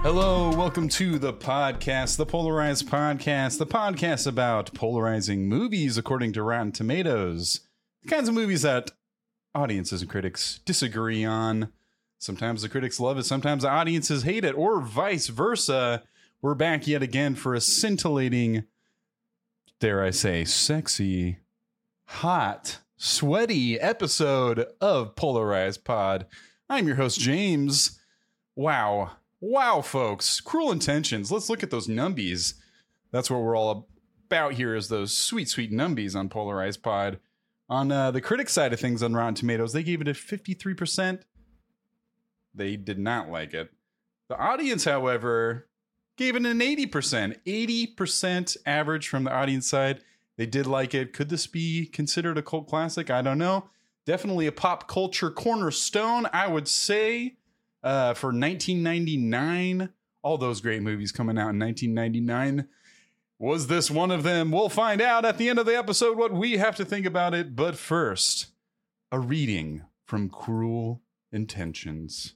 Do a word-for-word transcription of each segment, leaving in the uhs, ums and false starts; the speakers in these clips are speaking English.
Hello, welcome to the podcast, the Polarized Podcast, the podcast about polarizing movies according to Rotten Tomatoes. The kinds of movies that audiences and critics disagree on. Sometimes the critics love it, sometimes the audiences hate it, or vice versa. We're back yet again for a scintillating, dare I say, sexy, hot, sweaty episode of Polarized Pod. I'm your host, James. Wow. Wow, folks. Cruel Intentions. Let's look at those numbies. That's what we're all about here, is those sweet, sweet numbies on Polarized Pod. On uh, the critic side of things on Rotten Tomatoes, they gave it a fifty-three percent. They did not like it. The audience, however, gave it an eighty percent. eighty percent average from the audience side. They did like it. Could this be considered a cult classic? I don't know. Definitely a pop culture cornerstone, I would say. Uh, for nineteen ninety-nine, all those great movies coming out in nineteen ninety-nine. Was this one of them? We'll find out at the end of the episode what we have to think about it. But first, a reading from Cruel Intentions.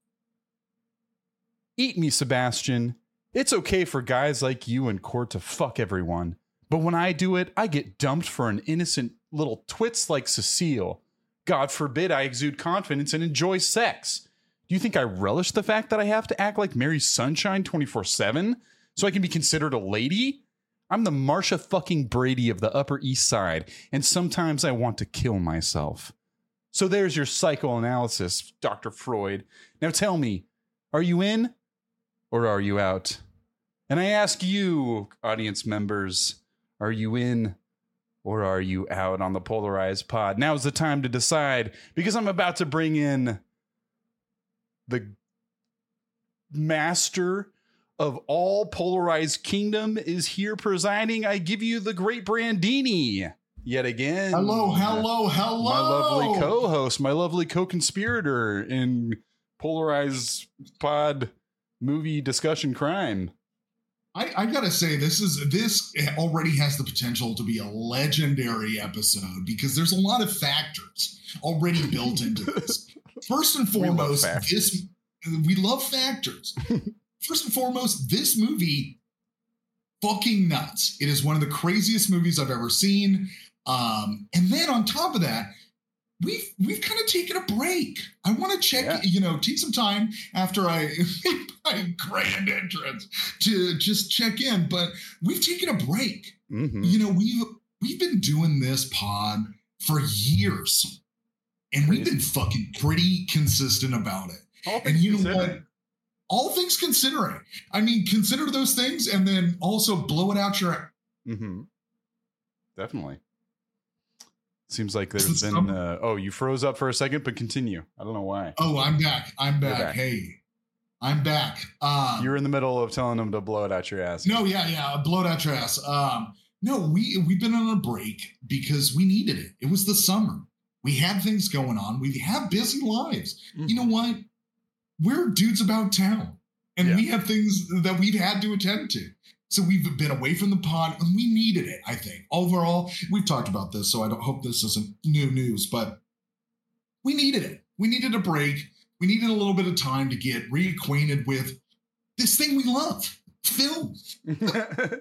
Eat me, Sebastian. It's okay for guys like you and Court to fuck everyone. But when I do it, I get dumped for an innocent little twits like Cecile. God forbid I exude confidence and enjoy sex. Do you think I relish the fact that I have to act like Mary Sunshine twenty-four seven so I can be considered a lady? I'm the Marsha fucking Brady of the Upper East Side, and sometimes I want to kill myself. So there's your psychoanalysis, Doctor Freud. Now tell me, are you in or are you out? And I ask you, audience members, are you in or are you out on the Polarized Pod? Now's the time to decide, because I'm about to bring in the master of all polarized kingdom is here presiding. I give you the great Brandini yet again. Hello, hello, hello. My lovely co-host, my lovely co-conspirator in Polarized Pod movie discussion crime. I, I gotta say, this is this already has the potential to be a legendary episode because there's a lot of factors already built into this. First and foremost, we this we love factors. First and foremost, this movie fucking nuts. It is one of the craziest movies I've ever seen. Um, and then on top of that, we've we've kind of taken a break. I want to check, yeah. you know, take some time after I make my grand entrance to just check in. But we've taken a break. Mm-hmm. You know, we've we've been doing this pod for years. And we've been fucking pretty consistent about it. All and you know considering. what? All things considering. I mean, consider those things and then also blow it out your... Mm-hmm. Definitely. Seems like there's been... Uh, oh, you froze up for a second, but continue. I don't know why. Oh, I'm back. I'm back. back. Hey, I'm back. Um, You're in the middle of telling them to blow it out your ass. No, yeah, yeah. Blow it out your ass. Um, no, we, we've been on a break because we needed it. It was the summer. We had things going on. We have busy lives. Mm-hmm. You know what? We're dudes about town. And yeah. we have things that we've had to attend to. So we've been away from the pod and we needed it, I think. Overall, we've talked about this, so I don't hope this isn't new news, but we needed it. We needed a break. We needed a little bit of time to get reacquainted with this thing we love. Film. this,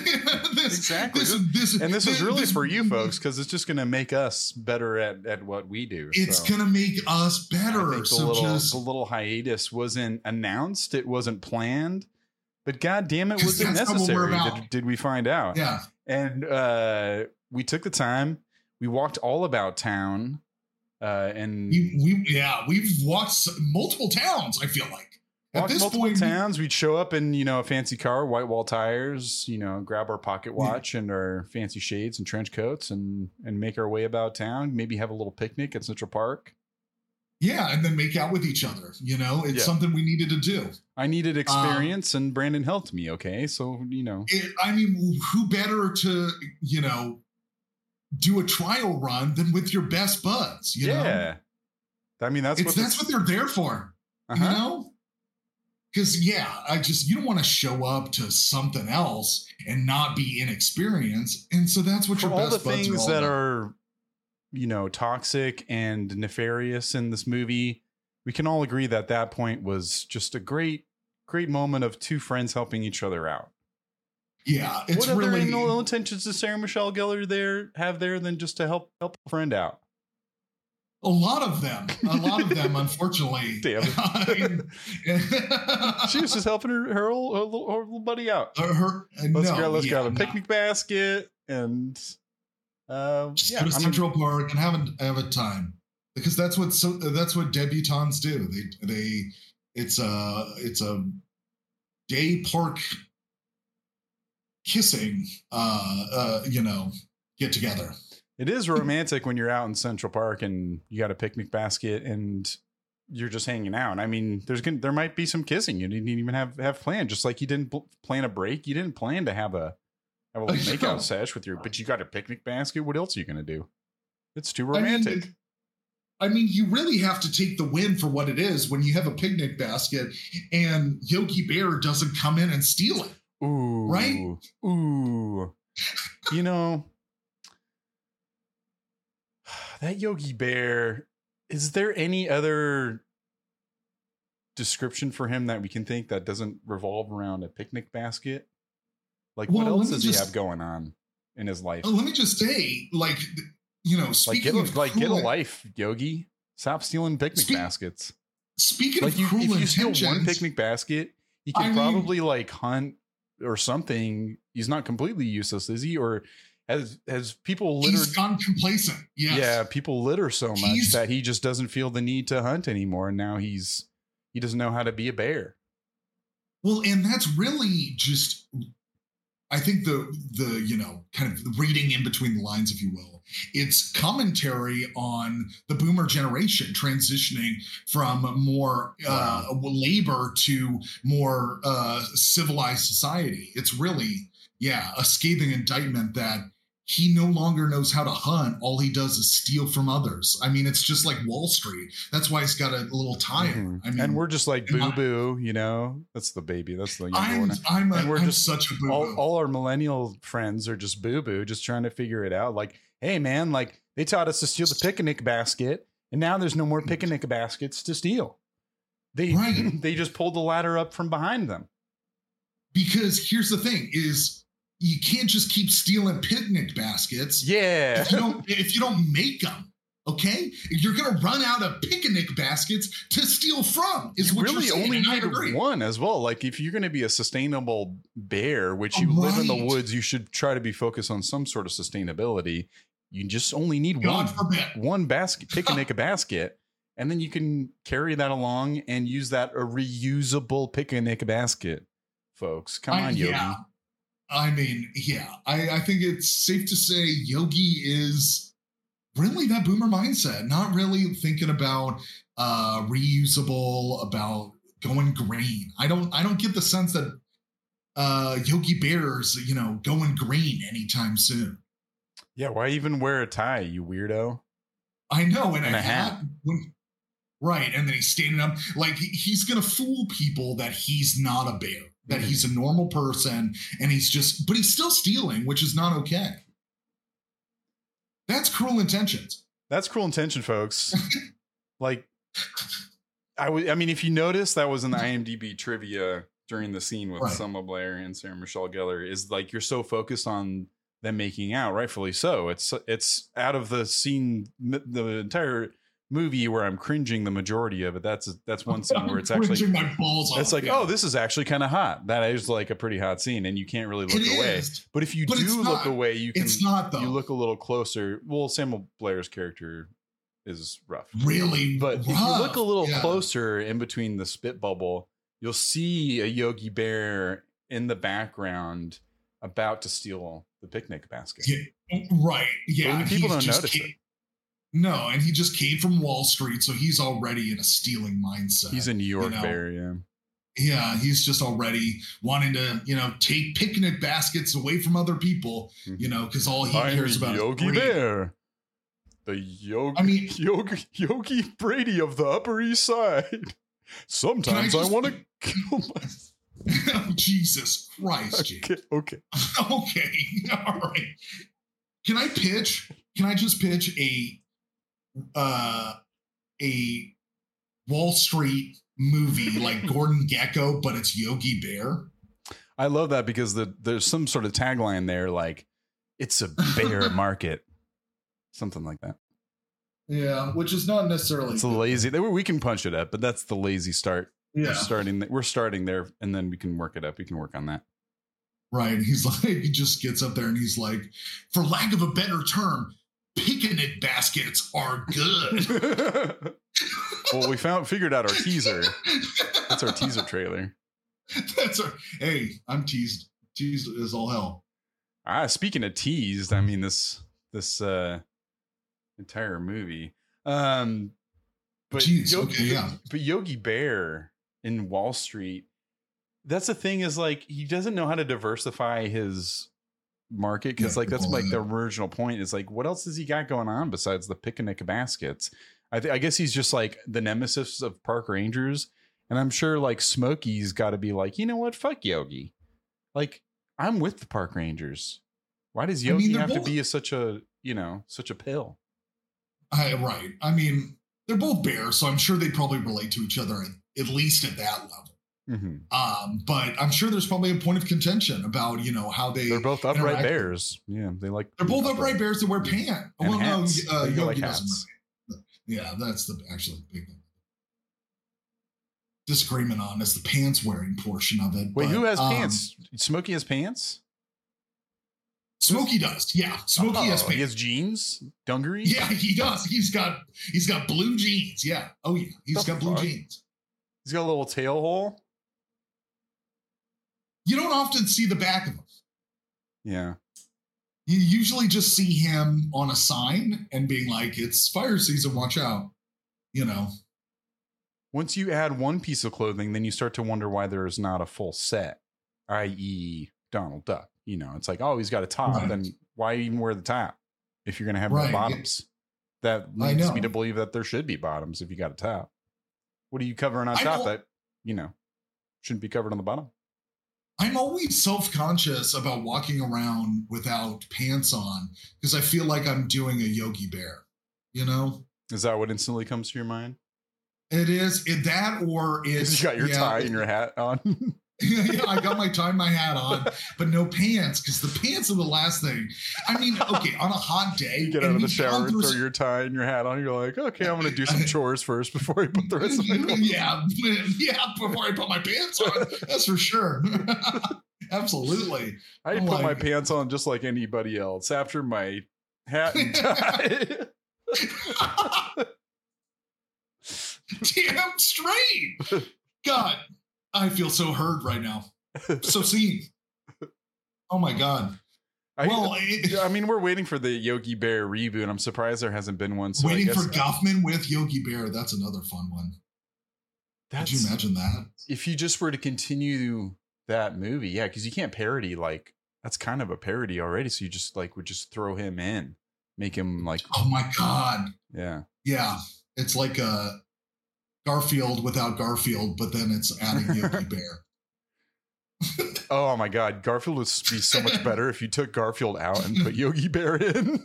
exactly. This, this, and this, this is really this, for you folks, because it's just going to make us better at, at what we do. It's so. going to make us better. I think the, so little, just, the little hiatus wasn't announced. It wasn't planned. But God damn it, was it necessary? Did, did we find out? Yeah. And uh, we took the time. We walked all about town. Uh, and we, we yeah, we've walked multiple towns, I feel like. At Walk this multiple point, towns, we'd show up in, you know, a fancy car, white wall tires, you know, grab our pocket watch yeah. and our fancy shades and trench coats and and make our way about town. Maybe have a little picnic at Central Park. Yeah, and then make out with each other. You know, it's yeah. something we needed to do. I needed experience, um, and Brandon helped me. Okay, so you know, it, I mean, who better to you know do a trial run than with your best buds? You yeah, know? I mean that's it's, what that's what they're there for. Uh-huh. You know. Because, yeah, I just, you don't want to show up to something else and not be inexperienced. And so that's what For your all best the buds things are all that about. are, you know, toxic and nefarious in this movie, we can all agree that that point was just a great, great moment of two friends helping each other out. Yeah, it's what other really ill intentions does Sarah Michelle Gellar there have there than just to help help a friend out? A lot of them. A lot of them, unfortunately. Damn it. She was just helping her her, old, her, little, her little buddy out. Uh, her, uh, let's no, grab, let's yeah, grab a no. picnic basket and uh, Just yeah, go to I'm- Central Park and have a have a time, because that's what so that's what debutantes do. They they it's a it's a gay park kissing uh uh you know get together. It is romantic when you're out in Central Park and you got a picnic basket and you're just hanging out. I mean, there's gonna there might be some kissing you didn't even have have planned. Just like you didn't pl- plan a break, you didn't plan to have a have a little makeout sesh with your. But you got a picnic basket. What else are you gonna do? It's too romantic. I mean, I mean, you really have to take the win for what it is when you have a picnic basket and Yogi Bear doesn't come in and steal it. Ooh, right? Ooh, you know. That Yogi Bear, is there any other description for him that we can think that doesn't revolve around a picnic basket? Like, Well, what else let me does just- he have going on in his life? Let me just say, like, you know, Like, speaking get a, of like get a cruel- life, Yogi. Stop stealing picnic Speak- baskets. Speaking Like, of you, cruel if you steal one intentions, picnic basket, he could I mean- probably like hunt or something. He's not completely useless, is he? Or has has people littered? he's gone complacent. Yes. Yeah, people litter so much He's- that he just doesn't feel the need to hunt anymore. And now he's he doesn't know how to be a bear. Well, and that's really just, I think the the you know kind of reading in between the lines, if you will, it's commentary on the boomer generation transitioning from more uh, labor to more uh, civilized society. It's really, yeah, a scathing indictment that he no longer knows how to hunt. All he does is steal from others. I mean, it's just like Wall Street. That's why he's got a little tie. Mhm. I mean, and we're just like am I- boo boo, you know. That's the baby. That's the younger I'm one. I'm, a, And we're I'm just such a boo. All, all our millennial friends are just boo boo, just trying to figure it out. Like, hey man, like they taught us to steal the picnic basket, and now there's no more picnic baskets to steal. They Right. they just pulled the ladder up from behind them. Because here's the thing: is you can't just keep stealing picnic baskets. Yeah. If you don't, if you don't make them, okay, you're gonna run out of picnic baskets to steal from. Is You what really you're saying, only and I need agree. one as well. Like if you're going to be a sustainable bear, which you live in the Right. woods, you should try to be focused on some sort of sustainability. You just only need God one forbid. one basket, picnic basket, and then you can carry that along and use that a reusable picnic basket. Folks, come I- on, Yogi. yeah. I mean, yeah, I, I think it's safe to say Yogi is really that boomer mindset, not really thinking about uh, reusable, about going green. I don't, I don't get the sense that uh, Yogi Bear's, you know, going green anytime soon. Yeah, why even wear a tie, you weirdo? I know, and, And a, a hat. hat. When, right, and then he's standing up like he- he's gonna fool people that he's not a bear, that Mhm. he's a normal person, and he's just, but he's still stealing, which is not okay. That's cruel intentions. That's Cruel Intention, folks. Like, I would. I mean, if you notice, that was in the IMDb trivia during the scene with Right. Selma Blair and Sarah Michelle Gellar. Is like you're so focused on them making out, rightfully so. It's it's out of the scene, the entire movie where I'm cringing the majority of it. That's that's one scene where it's actually. Cringing my balls off. It's like, yeah. oh, this is actually kind of hot. That is like a pretty hot scene, and you can't really look It away. is. But if you But it's do not. look away, you can. It's not though. You look a little closer. Well, Samuel Blair's character is rough, really, but if you rough. look a little Yeah. closer in between the spit bubble, you'll see a Yogi Bear in the background about to steal the picnic basket. Yeah, right. Yeah. But people he's don't just notice came- it. No, and he just came from Wall Street, so he's already in a stealing mindset. He's a New York know. Bear, yeah. Yeah, he's just already wanting to, you know, take picnic baskets away from other people, you know, because all he I'm cares about Yogi is greed. Bear. The Yogi, I mean- Yogi, Yogi Brady of the Upper East Side. Sometimes I, just- want to kill myself. Oh, Jesus Christ, Jake. Okay, okay. Okay, all right. Can I pitch? Can I just pitch a uh a Wall Street movie like Gordon Gekko, but it's Yogi Bear. I love that because the, there's some sort of tagline there, like it's a bear market, something like that. Yeah, which is not necessarily. It's a lazy. We can punch it up, but that's the lazy start. Yeah, we're starting. We're starting there, and then we can work it up. We can work on that. Right. He's like, he just gets up there and he's like, for lack of a better term, picnic baskets are good. Well, we found figured out our teaser. That's our teaser trailer. That's our. Hey, I'm teased. Teased is all hell. Ah, speaking of teased, I mean this this uh, entire movie. Um, but Jeez, Yogi, okay, yeah. But Yogi Bear in Wall Street. That's the thing is like he doesn't know how to diversify his market because yeah, like that's like the original point is like what else has he got going on besides the picnic baskets? I th- I guess he's just like the nemesis of park rangers, and I'm sure like Smokey's got to be like, you know what, fuck Yogi, like I'm with the park rangers. Why does Yogi I mean, have both, to be a, such a you know such a pill? I, right. I mean, they're both bears, so I'm sure they probably relate to each other at, at least at that level. Mm-hmm. Um, but I'm sure there's probably a point of contention about, you know, how they they're both upright interact. Bears. Yeah, they like they're both upright, upright bears that wear pants. And well, hats. no, uh, Yogi like hats. Doesn't. Yeah, that's the actually big thing. Disagreement on is the pants wearing portion of it. Wait, but, who has um, pants? Smokey has pants. Smokey does. Yeah, Smokey oh, has pants. He has jeans, dungarees. Yeah, he does. He's got he's got blue jeans. Yeah. Oh yeah, he's the got blue fuck? jeans. He's got a little tail hole. You don't often see the back of him. Yeah. You usually just see him on a sign and being like, it's fire season, watch out. You know. Once you add one piece of clothing, then you start to wonder why there is not a full set, that is. Donald Duck. You know, it's like, oh, he's got a top. Right. Then why even wear the top if you're going to have right. no bottoms? That leads me to believe that there should be bottoms if you got a top. What are you covering on top that, you know, shouldn't be covered on the bottom? I'm always self-conscious about walking around without pants on because I feel like I'm doing a Yogi Bear, you know? Is that what instantly comes to your mind? It is. It, that or it's... You got your yeah, tie it, and your hat on. Yeah, I got my tie and my hat on, but no pants because the pants are the last thing. I mean, okay, on a hot day. You get out of the shower and throw your tie and your hat on. You're like, okay, I'm going to do some chores first before I put the rest of my clothes Yeah, yeah, before I put my pants on. That's for sure. Absolutely. I I'm put like, my pants on just like anybody else after my hat and tie. Damn straight. God. I feel so hurt right now. So seen. Oh my God. I, well, I mean, we're waiting for the Yogi Bear reboot. I'm surprised there hasn't been one. So waiting I guess, for Guffman with Yogi Bear. That's another fun one. Could you imagine that? If you just were to continue that movie, yeah, because you can't parody like that's kind of a parody already. So you just like would just throw him in, make him like. Oh my God. Yeah. Yeah. It's like a Garfield without Garfield, but then it's adding Yogi Bear. Oh my God, Garfield would be so much better if you took Garfield out and put Yogi Bear in.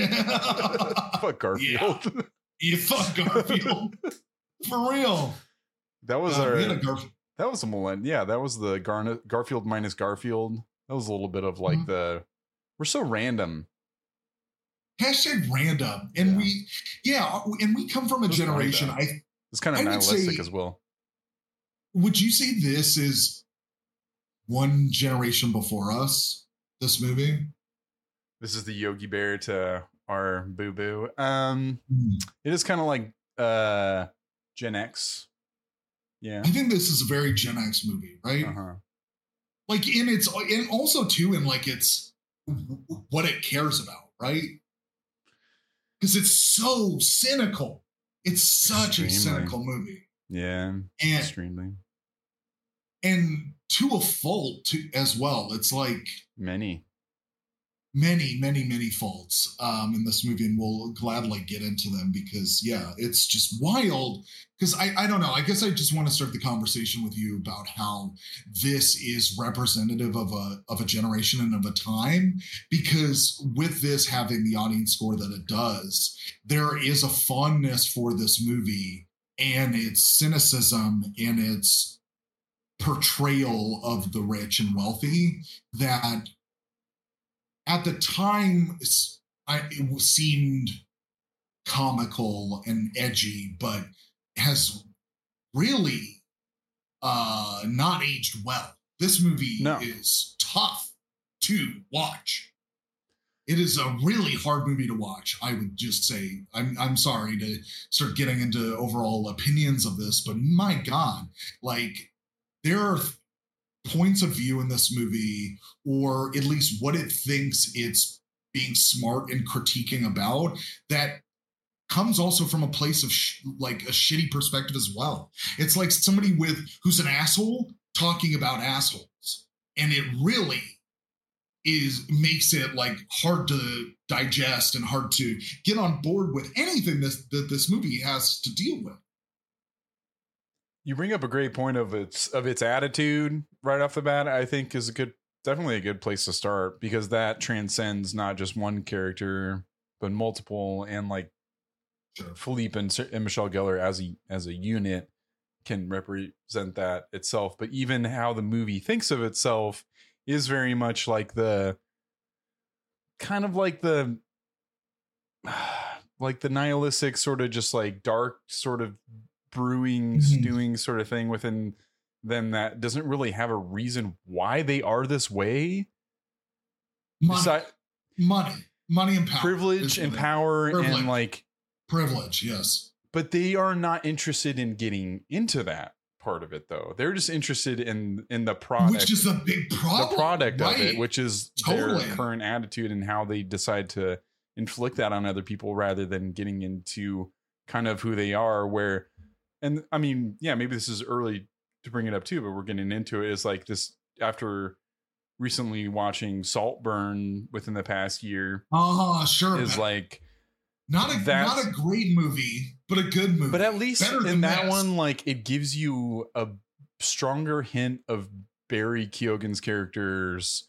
Fuck Garfield. Yeah. You fuck Garfield. For real. That was uh, our Garf- that was a millennium. Yeah, that was the Garnet Garfield minus Garfield. That was a little bit of like mm-hmm. the we're so random. Hashtag random. And yeah. we yeah, and we come from a generation. I It's kind of I nihilistic say, as well. Would you say this is one generation before us, this movie? This is the Yogi Bear to our Boo Boo. Um, mm. It is kind of like uh, Gen X. Yeah. I think this is a very Gen X movie, right? Uh-huh. Like in its, and also too in like it's what it cares about, right? Because it's so cynical. It's such extremely. a cynical movie. Yeah, and, extremely. And to a fault too, as well. It's like many, many, many, many faults um, in this movie, and we'll gladly get into them because, yeah, it's just wild. Because I, I don't know. I guess I just want to start the conversation with you about how this is representative of a of a generation and of a time. Because with this having the audience score that it does, there is a fondness for this movie and its cynicism and its portrayal of the rich and wealthy that at the time I, it seemed comical and edgy, but has really uh, not aged well. This movie no. is tough to watch. It is a really hard movie to watch. I would just say, I'm I'm sorry to start getting into overall opinions of this, but my God, like there are points of view in this movie, or at least what it thinks it's being smart and critiquing about, that comes also from a place of sh- like a shitty perspective as well. It's like somebody with who's an asshole talking about assholes, and it really is makes it like hard to digest and hard to get on board with anything this that this movie has to deal with. You bring up a great point of its of its attitude right off the bat. I think is a good, definitely a good place to start, because that transcends not just one character but multiple, and like Sure. Philippe and, and Michelle Gellar as a as a unit can represent that itself. But even how the movie thinks of itself is very much like the kind of like the like the nihilistic sort of just like dark sort of brewing, mm-hmm. stewing sort of thing within them that doesn't really have a reason why they are this way. Money, Besi- money, money and power, privilege and power privilege. and like privilege. Yes. But they are not interested in getting into that part of it, though. They're just interested in in the product, which is a big problem. The product right. of it, which is totally. their current attitude and how they decide to inflict that on other people, rather than getting into kind of who they are. Where, and I mean, yeah, maybe this is early to bring it up too, but we're getting into it. Is like this after recently watching Saltburn within the past year. Oh, sure. Is like. Not a not a great movie, but a good movie. But at least Better in that best. one, like it gives you a stronger hint of Barry Keoghan's character's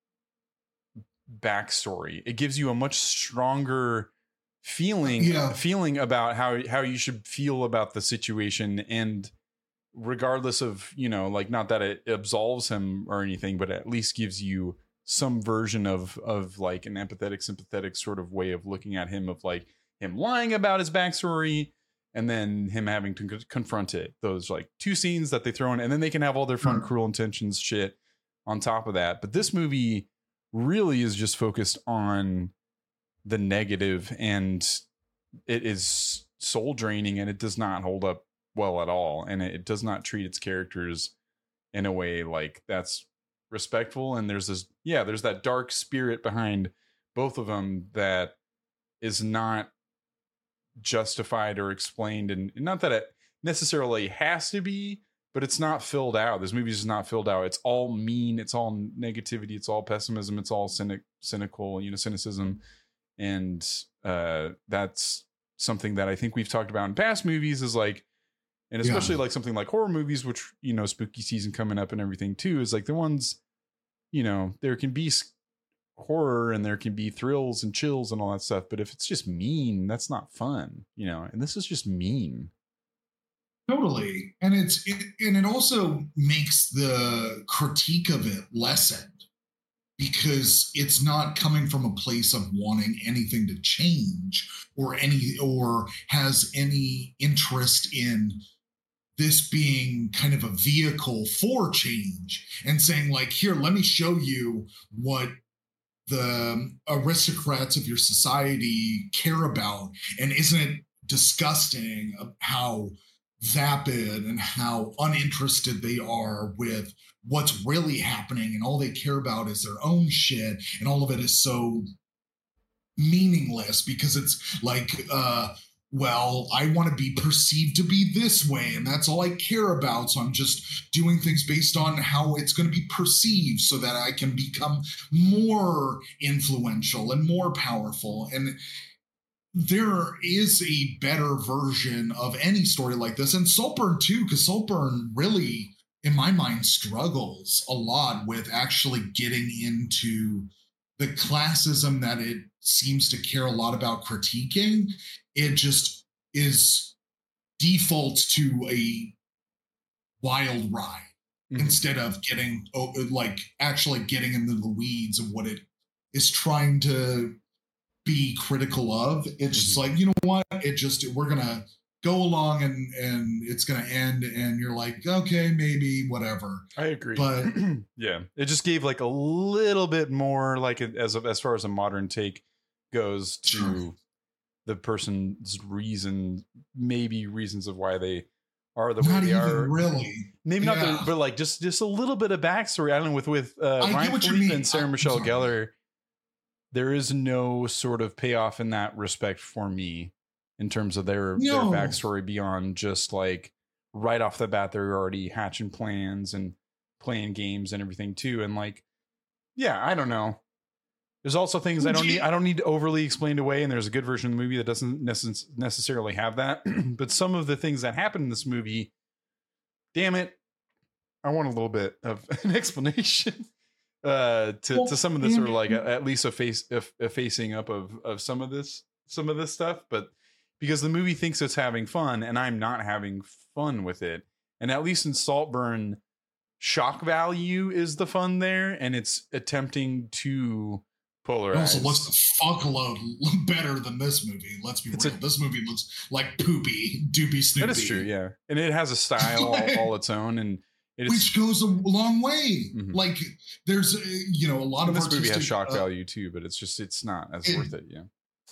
backstory. It gives you a much stronger feeling yeah. feeling about how how you should feel about the situation, and regardless of, you know, like not that it absolves him or anything, but at least gives you some version of of like an empathetic, sympathetic sort of way of looking at him, of like him lying about his backstory and then him having to co- confront it. Those like two scenes that they throw in, and then they can have all their fun, mm. cruel intentions shit on top of that. But this movie really is just focused on the negative, and it is soul draining, and it does not hold up well at all. And it, it does not treat its characters in a way like that's respectful. And there's this, yeah, there's that dark spirit behind both of them that is not justified or explained, and not that it necessarily has to be, but it's not filled out. This movie is not filled out. It's all mean, it's all negativity, it's all pessimism, it's all cynic, cynical, you know, cynicism. And uh that's something that I think we've talked about in past movies, is like, and especially yeah. like something like horror movies, which, you know, spooky season coming up and everything too, is like the ones, you know, there can be horror and there can be thrills and chills and all that stuff, but if it's just mean, that's not fun, you know. And this is just mean. Totally. And it's it, and it also makes the critique of it lessened, because it's not coming from a place of wanting anything to change or any or has any interest in this being kind of a vehicle for change, and saying like, here, let me show you what the aristocrats of your society care about. And isn't it disgusting how vapid and how uninterested they are with what's really happening, and all they care about is their own shit, and all of it is so meaningless because it's like, uh, well, I want to be perceived to be this way, and that's all I care about. So I'm just doing things based on how it's going to be perceived so that I can become more influential and more powerful. And there is a better version of any story like this. And Saltburn too, because Saltburn really, in my mind, struggles a lot with actually getting into the classism that it seems to care a lot about critiquing. It just is defaults to a wild ride mm-hmm. instead of getting oh, like actually getting into the weeds of what it is trying to be critical of. It's mm-hmm. just like, you know what? It just, we're going to go along and, and it's going to end. And you're like, okay, maybe whatever. I agree. But yeah, it just gave like a little bit more like as, as far as a modern take goes to sure. the person's reason, maybe reasons of why they are the not way they even are. Really. Maybe yeah. not, the, but like just, just a little bit of backstory. I don't know, with, with uh, Ryan Phillippe and Sarah I'm Michelle sorry. Gellar, there is no sort of payoff in that respect for me in terms of their, no. their backstory beyond just like right off the bat, they're already hatching plans and playing games and everything too. And like, yeah, I don't know. There's also things I don't need. I don't need to overly explained away. And there's a good version of the movie that doesn't necess- necessarily have that. But some of the things that happen in this movie, damn it, I want a little bit of an explanation. Uh, to, well, to some of this, or like a, at least a face, a, a facing up of, of some of this, some of this stuff, but because the movie thinks it's having fun and I'm not having fun with it. And at least in Saltburn, shock value is the fun there. And it's attempting to polarize. Also, what's the fuckload better than this movie? Let's be it's real. A, this movie looks like poopy, doopy snoopy. That is true. Yeah. And it has a style all, all its own. And It Which goes a long way. Mm-hmm. Like there's, uh, you know, a lot and of this movie has shock uh, value too, but it's just, it's not as it, worth it. Yeah.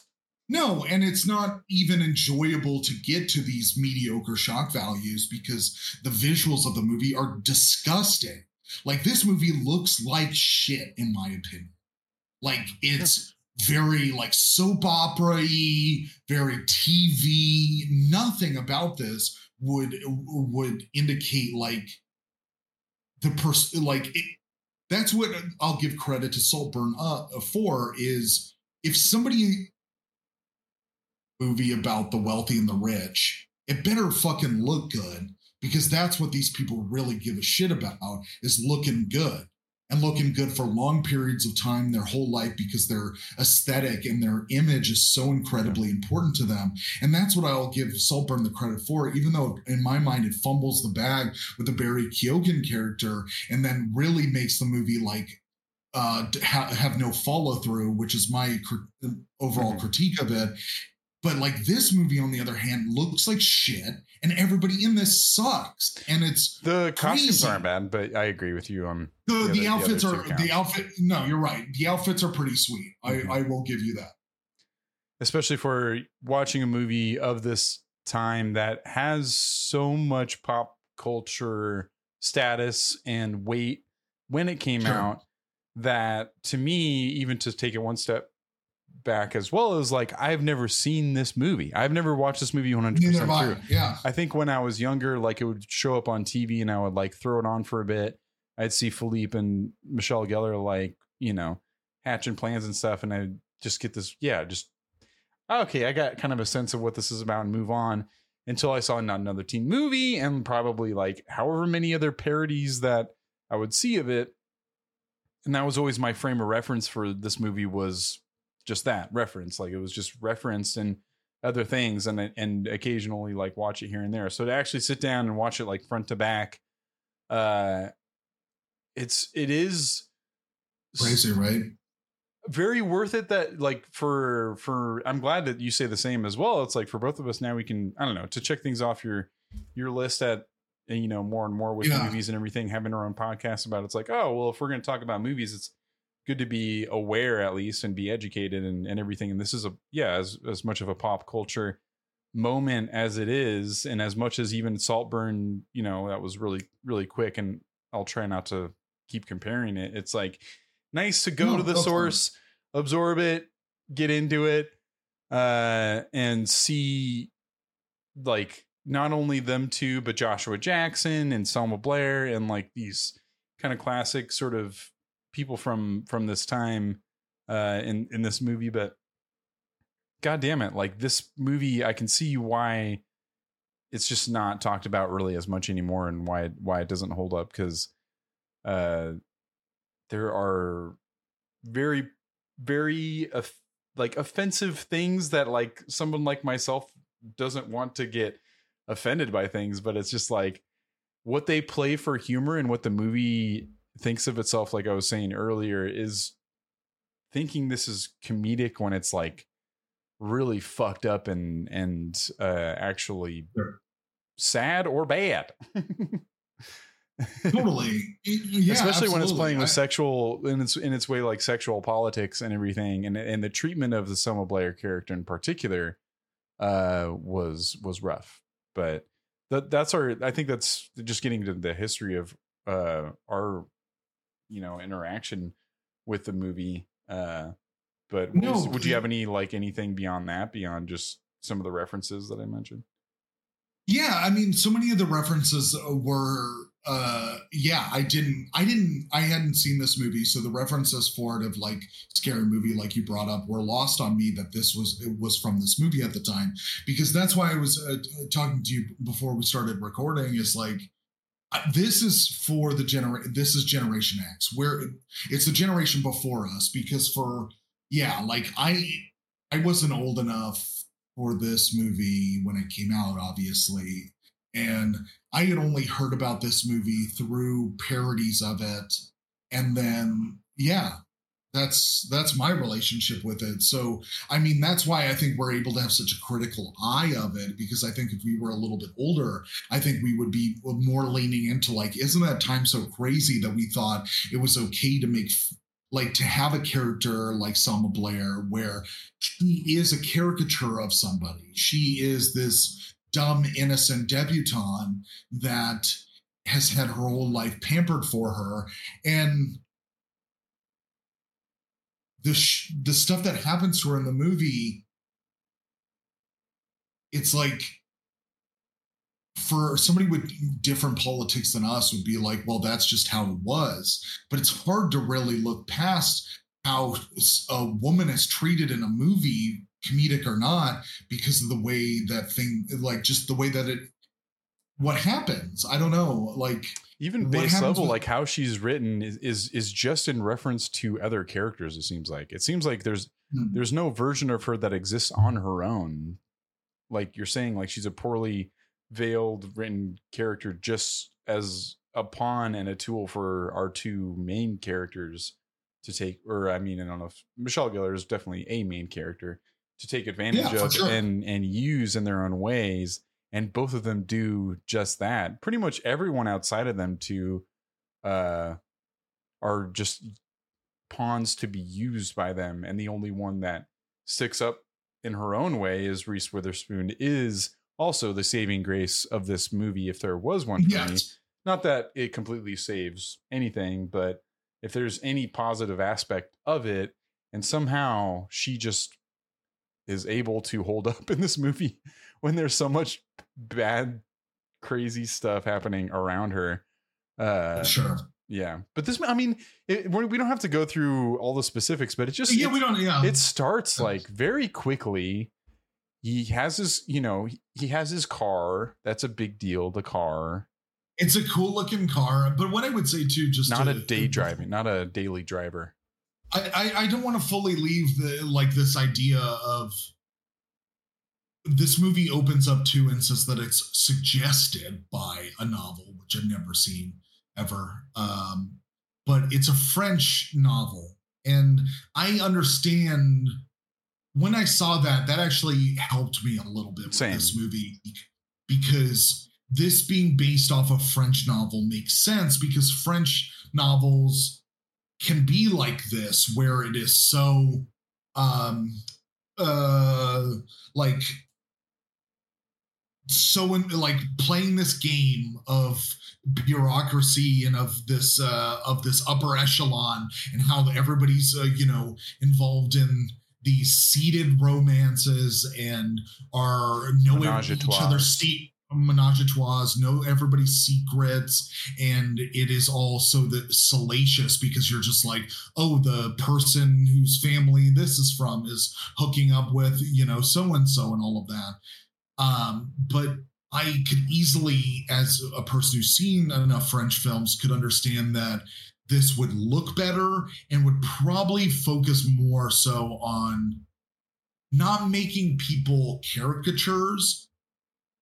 No. And it's not even enjoyable to get to these mediocre shock values because the visuals of the movie are disgusting. Like this movie looks like shit in my opinion. Like it's very like soap opera-y, very T V. Nothing about this would, would indicate like, the person like it, that's what I'll give credit to Saltburn uh, for is if somebody movie about the wealthy and the rich, it better fucking look good because that's what these people really give a shit about is looking good and looking good for long periods of time, their whole life, because their aesthetic and their image is so incredibly important to them. And that's what I'll give Saltburn the credit for, even though in my mind, it fumbles the bag with the Barry Keoghan character and then really makes the movie like uh, ha- have no follow through, which is my cr- overall mm-hmm. critique of it. But like this movie, on the other hand, looks like shit, and everybody in this sucks. And it's the costumes crazy. Aren't bad, but I agree with you on the, the, the outfits the are the outfit. No, you're right. The outfits are pretty sweet. Mm-hmm. I, I will give you that. Especially for watching a movie of this time that has so much pop culture status and weight when it came sure. out, that to me, even to take it one step back as well as like I've never seen this movie. I've never watched this movie one hundred percent through. Yeah. I think when I was younger, like it would show up on T V and I would like throw it on for a bit. I'd see Philippe and Michelle Gellar like, you know, hatching plans and stuff, and I'd just get this, yeah, just okay, I got kind of a sense of what this is about and move on until I saw Not Another Teen Movie and probably like however many other parodies that I would see of it. And that was always my frame of reference for this movie, was just that reference. Like it was just referenced in other things, and and occasionally like watch it here and there. So to actually sit down and watch it like front to back, uh, it's it is crazy, right? Very worth it. That like for for I'm glad that you say the same as well. It's like for both of us now we can, I don't know, to check things off your your list at, you know, more and more with yeah. movies and everything, having our own podcast about it. It's like, oh well, if we're going to talk about movies, it's good to be aware at least and be educated and, and everything. And this is a, yeah, as, as much of a pop culture moment as it is. And as much as even Saltburn, you know, that was really, really quick, and I'll try not to keep comparing it. It's like nice to go no, to the source, fun. absorb it, get into it, uh, and see like not only them two, but Joshua Jackson and Selma Blair and like these kind of classic sort of people from from this time uh in in this movie. But god damn it, like this movie, I can see why it's just not talked about really as much anymore, and why why it doesn't hold up, because uh there are very very uh, like offensive things that like someone like myself doesn't want to get offended by things, but it's just like what they play for humor and what the movie thinks of itself, like I was saying earlier, is thinking this is comedic when it's like really fucked up and and uh actually sure. sad or bad. Totally. Yeah, especially absolutely. when it's playing with I, sexual in its in its way, like sexual politics and everything, and and the treatment of the Selma Blair character in particular uh was was rough. But that that's our I think that's just getting to the history of uh our you know interaction with the movie. Uh but no, was, would you have any like anything beyond that, beyond just some of the references that I mentioned? Yeah, I mean, so many of the references were, uh, yeah, I didn't, I didn't, I hadn't seen this movie, so the references for it of like scary movie, like you brought up, were lost on me that this was it was from this movie at the time, because that's why I was uh, talking to you before we started recording. Is like this is for the generation. This is Generation X, where it, it's the generation before us, because for yeah, like I, I wasn't old enough for this movie when it came out, obviously. And I had only heard about this movie through parodies of it. And then, yeah, that's that's my relationship with it. So, I mean, that's why I think we're able to have such a critical eye of it, because I think if we were a little bit older, I think we would be more leaning into like, isn't that time so crazy that we thought it was okay to make like to have a character like Selma Blair, where she is a caricature of somebody. She is this dumb, innocent debutante that has had her whole life pampered for her. And the, sh- the stuff that happens to her in the movie, it's like, for somebody with different politics than us would be like, well, that's just how it was. But it's hard to really look past how a woman is treated in a movie, comedic or not, because of the way that thing, like just the way that it, what happens. I don't know. Like even base level, with, like how she's written is, is, is just in reference to other characters. It seems like, it seems like there's, hmm. there's no version of her that exists on her own. Like you're saying, like she's a poorly veiled written character just as a pawn and a tool for our two main characters to take, or I mean, I don't know if Michelle Gellar is definitely a main character to take advantage yeah, of sure. and and use in their own ways, and both of them do just that. Pretty much everyone outside of them two uh are just pawns to be used by them, and the only one that sticks up in her own way is Reese Witherspoon, is also the saving grace of this movie, if there was one for yes. me. Not that it completely saves anything, but if there's any positive aspect of it, and somehow she just is able to hold up in this movie when there's so much bad, crazy stuff happening around her. Uh, sure. Yeah. But this, I mean, it, we don't have to go through all the specifics, but it just, yeah, it, we don't, yeah. It starts like very quickly. He has his, you know, he has his car. That's a big deal. The car. It's a cool looking car. But what I would say too, just not to, a day driving, not a daily driver. I, I, I don't want to fully leave the, like this idea of this movie opens up to and says that it's suggested by a novel, which I've never seen ever. Um, but it's a French novel. And I understand when I saw that, that actually helped me a little bit with Same. this movie, because this being based off a French novel makes sense, because French novels can be like this, where it is so um, uh, like so in, like playing this game of bureaucracy and of this uh, of this upper echelon, and how everybody's uh, you know involved in these seeded romances and are knowing each other's state menage a trois, know everybody's secrets, and it is all so that salacious, because you're just like, oh, the person whose family this is from is hooking up with, you know, so and so, and all of that. Um, but I could easily, as a person who's seen enough French films, could understand that this would look better and would probably focus more so on not making people caricatures,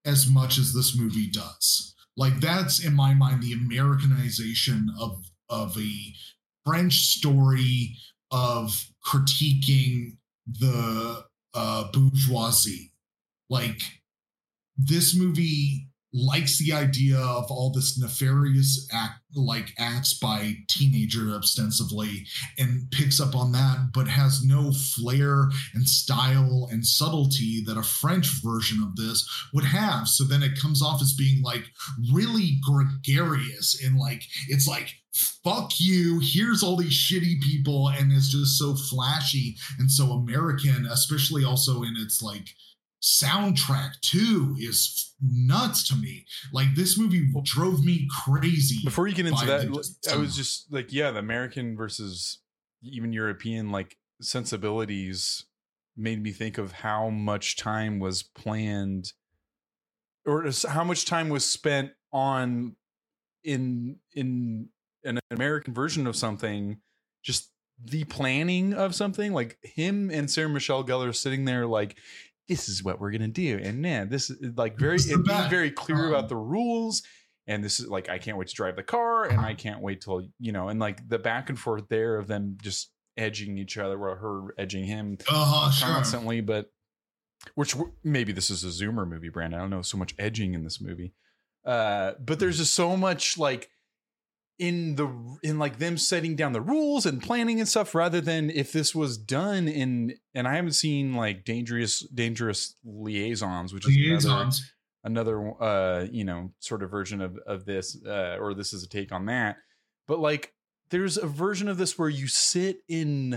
as much as this movie does. Like, that's in my mind the Americanization of of a French story of critiquing the uh, bourgeoisie. Like, this movie likes the idea of all this nefarious act, like acts by teenager ostensibly, and picks up on that, but has no flair and style and subtlety that a French version of this would have. So then it comes off as being like really gregarious and like, it's like, fuck you, here's all these shitty people, and it's just so flashy and so American, especially also in its like soundtrack too is nuts to me. Like, this movie drove me crazy. Before you get into that, I was just like, yeah, the American versus even European like sensibilities made me think of how much time was planned, or how much time was spent on in in an American version of something, just the planning of something. Like him and Sarah Michelle Gellar sitting there like, this is what we're gonna do, and man, this is like very and being very clear about the rules, and this is like, I can't wait to drive the car, and I can't wait till, you know, and like the back and forth there of them just edging each other, or her edging him uh-huh, constantly. Sure. But which maybe this is a Zoomer movie, Brandon, I don't know, so much edging in this movie, uh but there's just so much like in the in like them setting down the rules and planning and stuff, rather than if this was done in, and I haven't seen like dangerous dangerous liaisons, which liaisons. is another, another uh you know, sort of version of of this, uh or this is a take on that. But like, there's a version of this where you sit in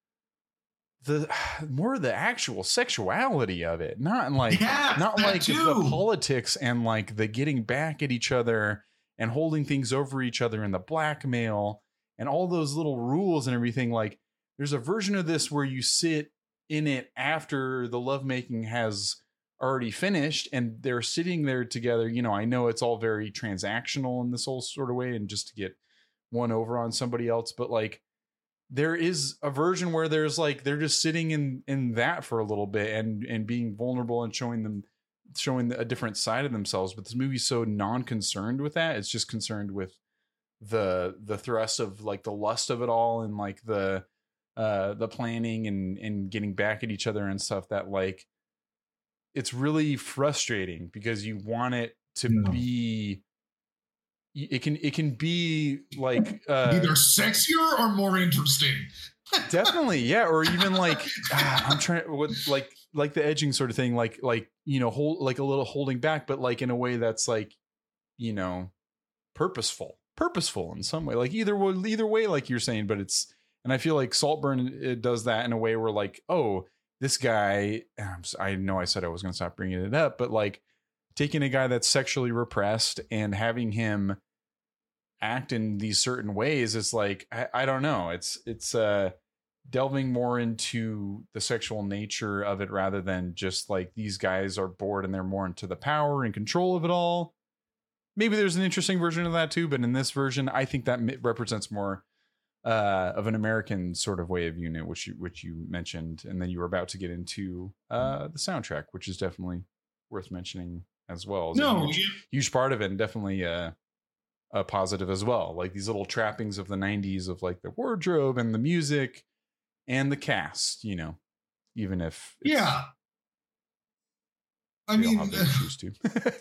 the more of the actual sexuality of it, not in like yeah, not like too. the politics and like the getting back at each other and holding things over each other and the blackmail and all those little rules and everything. Like, there's a version of this where you sit in it after the lovemaking has already finished and they're sitting there together. You know, I know it's all very transactional in this whole sort of way and just to get one over on somebody else, but like, there is a version where there's like, they're just sitting in, in that for a little bit and, and being vulnerable and showing them, showing a different side of themselves. But this movie's so non-concerned with that. It's just concerned with the the thrust of like the lust of it all, and like the uh the planning and and getting back at each other and stuff, that like, it's really frustrating because you want it to yeah. be it can it can be like uh either sexier or more interesting. Definitely, yeah. Or even like ah, I'm trying what like like the edging sort of thing, like like you know, hold like a little holding back, but like in a way that's like, you know, purposeful purposeful in some way, like either way either way like you're saying. But it's, and I feel like Saltburn, it does that in a way where like, oh, this guy, I know I said I was going to stop bringing it up, but like taking a guy that's sexually repressed and having him act in these certain ways is like, I, I don't know, it's it's uh delving more into the sexual nature of it rather than just like these guys are bored and they're more into the power and control of it all. Maybe there's an interesting version of that too, but in this version, I think that represents more uh, of an American sort of way of viewing it, which you, which you mentioned, and then you were about to get into uh, the soundtrack, which is definitely worth mentioning as well. It's no, a huge, yeah. huge part of it, and definitely uh, a positive as well. Like these little trappings of the nineties of like the wardrobe and the music and the cast, you know, even if it's, yeah, I mean, issues too.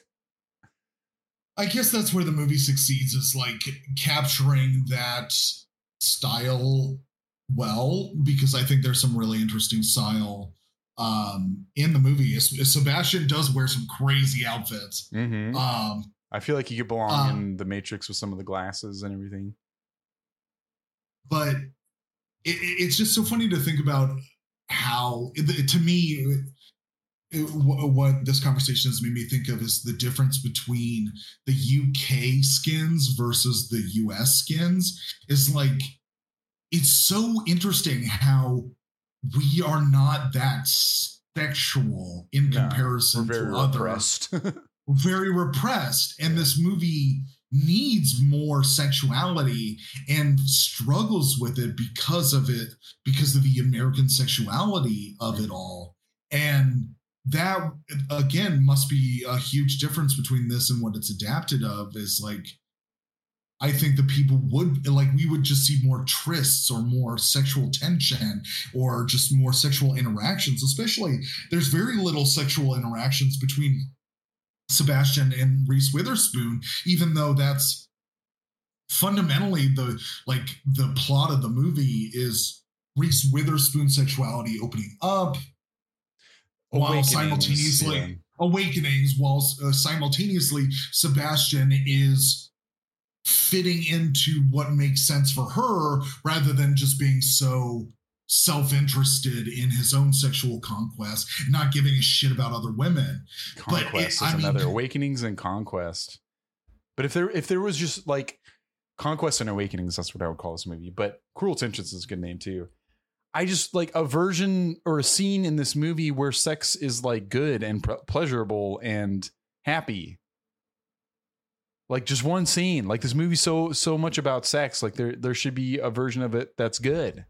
I guess that's where the movie succeeds, is like capturing that style well, because I think there's some really interesting style um, in the movie. Sebastian does wear some crazy outfits. Mm-hmm. Um, I feel like he could belong um, in the Matrix with some of the glasses and everything. But it, it's just so funny to think about how, to me, it, what this conversation has made me think of is the difference between the U K skins versus the U S skins. Is like, it's so interesting how we are not that sexual in no, comparison we're very to other. Repressed. Very repressed. And this movie needs more sexuality and struggles with it because of it, because of the American sexuality of it all. And that again must be a huge difference between this and what it's adapted of. Is like, I think the people would like, we would just see more trysts or more sexual tension or just more sexual interactions. Especially, there's very little sexual interactions between Sebastian and Reese Witherspoon, even though that's fundamentally the like the plot of the movie is Reese Witherspoon's sexuality opening up while simultaneously yeah. awakenings while uh, simultaneously Sebastian is fitting into what makes sense for her rather than just being so self-interested in his own sexual conquest, not giving a shit about other women. Conquest but it, is I another mean, awakenings and conquest. But if there if there was just like Conquest and Awakenings, that's what I would call this movie. But Cruel Intentions is a good name too. I just like a version or a scene in this movie where sex is like good and pr- pleasurable and happy. Like just one scene. Like this movie's so so much about sex. Like there there should be a version of it that's good.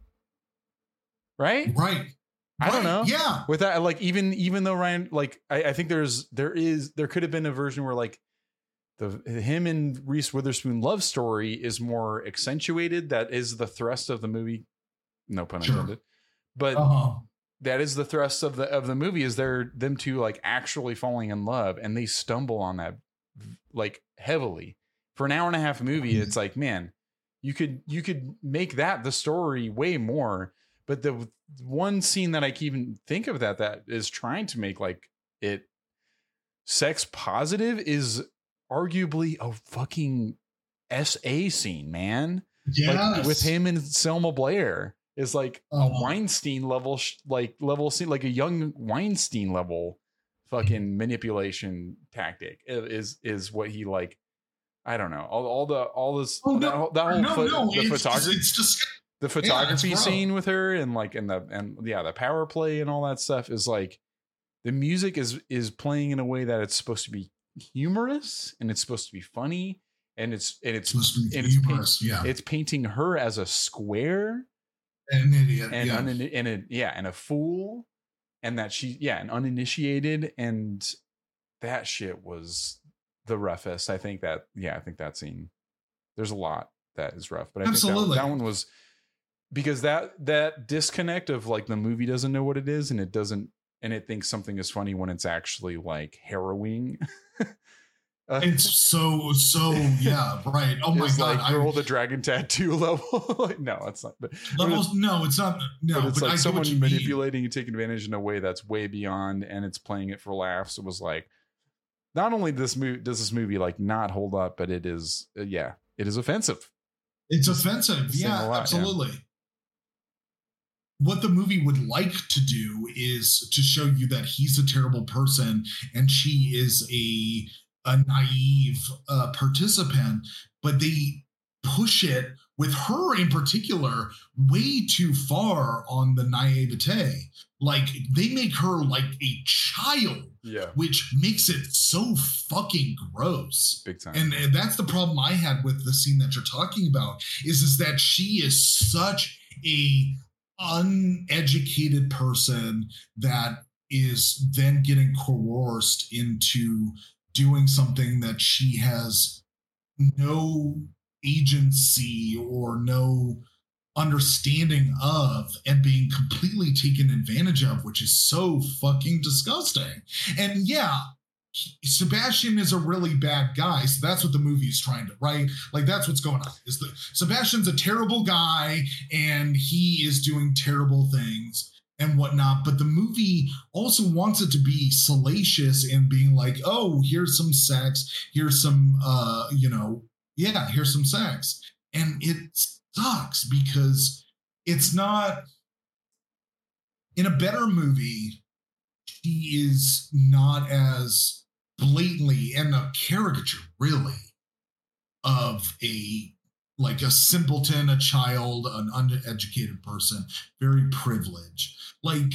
Right? Right. I don't know. Yeah. With that, like even even though Ryan, like I, I think there's there is there could have been a version where like the him and Reese Witherspoon love story is more accentuated. That is the thrust of the movie. No pun sure. intended. But uh-huh. that is the thrust of the of the movie is they're them two like actually falling in love, and they stumble on that like heavily. For an hour and a half movie, mm-hmm. it's like, man, you could you could make that the story way more. But the one scene that I can even think of that that is trying to make like it sex positive is arguably a fucking S A scene, man. Yes. Like with him and Selma Blair is like uh-huh. a Weinstein level, sh- like level scene, like a young Weinstein level fucking manipulation tactic is, is what he like. I don't know. All, all the, all this, oh, that, no, that whole, no, fo- no, the it's photography, just, it's just, the photography yeah, scene with her and like, and the, and yeah, the power play and all that stuff is like, the music is, is playing in a way that it's supposed to be humorous and it's supposed to be funny and it's, and it's, it's supposed to be and humorous. It's, paint, yeah. it's painting her as a square. An idiot. And, yeah. Un, and a, yeah. And a fool. And that she, yeah. And uninitiated. And that shit was the roughest. I think that, yeah, I think that scene, there's a lot that is rough, but I Absolutely. think that, that one was because that, that disconnect of like the movie doesn't know what it is and it doesn't, and it thinks something is funny when it's actually like harrowing. uh, it's so, so yeah. Right. Oh my God. Like Girl, I, the Dragon Tattoo level. Like, no, it's not. But levels. No, it's not. No, but it's but like I someone manipulating and taking advantage in a way that's way beyond, and it's playing it for laughs. It was like, not only this movie does this movie like not hold up, but it is, uh, yeah, it is offensive. It's offensive. Yeah, lot, absolutely. Yeah. What the movie would like to do is to show you that he's a terrible person and she is a a naive uh, participant, but they push it with her in particular way too far on the naivete. Like they make her like a child, yeah, which makes it so fucking gross. Big time. And, and that's the problem I had with the scene that you're talking about is, is that she is such a uneducated person that is then getting coerced into doing something that she has no agency or no understanding of and being completely taken advantage of, which is so fucking disgusting. And yeah, Sebastian is a really bad guy, so that's what the movie is trying to write. Like that's what's going on. Is the Sebastian's a terrible guy and he is doing terrible things and whatnot. But the movie also wants it to be salacious and being like, oh, here's some sex, here's some, uh, you know, yeah, here's some sex, and it sucks because it's not. In a better movie, she is not as blatantly and a caricature really of a like a simpleton, a child, an uneducated person, very privileged. Like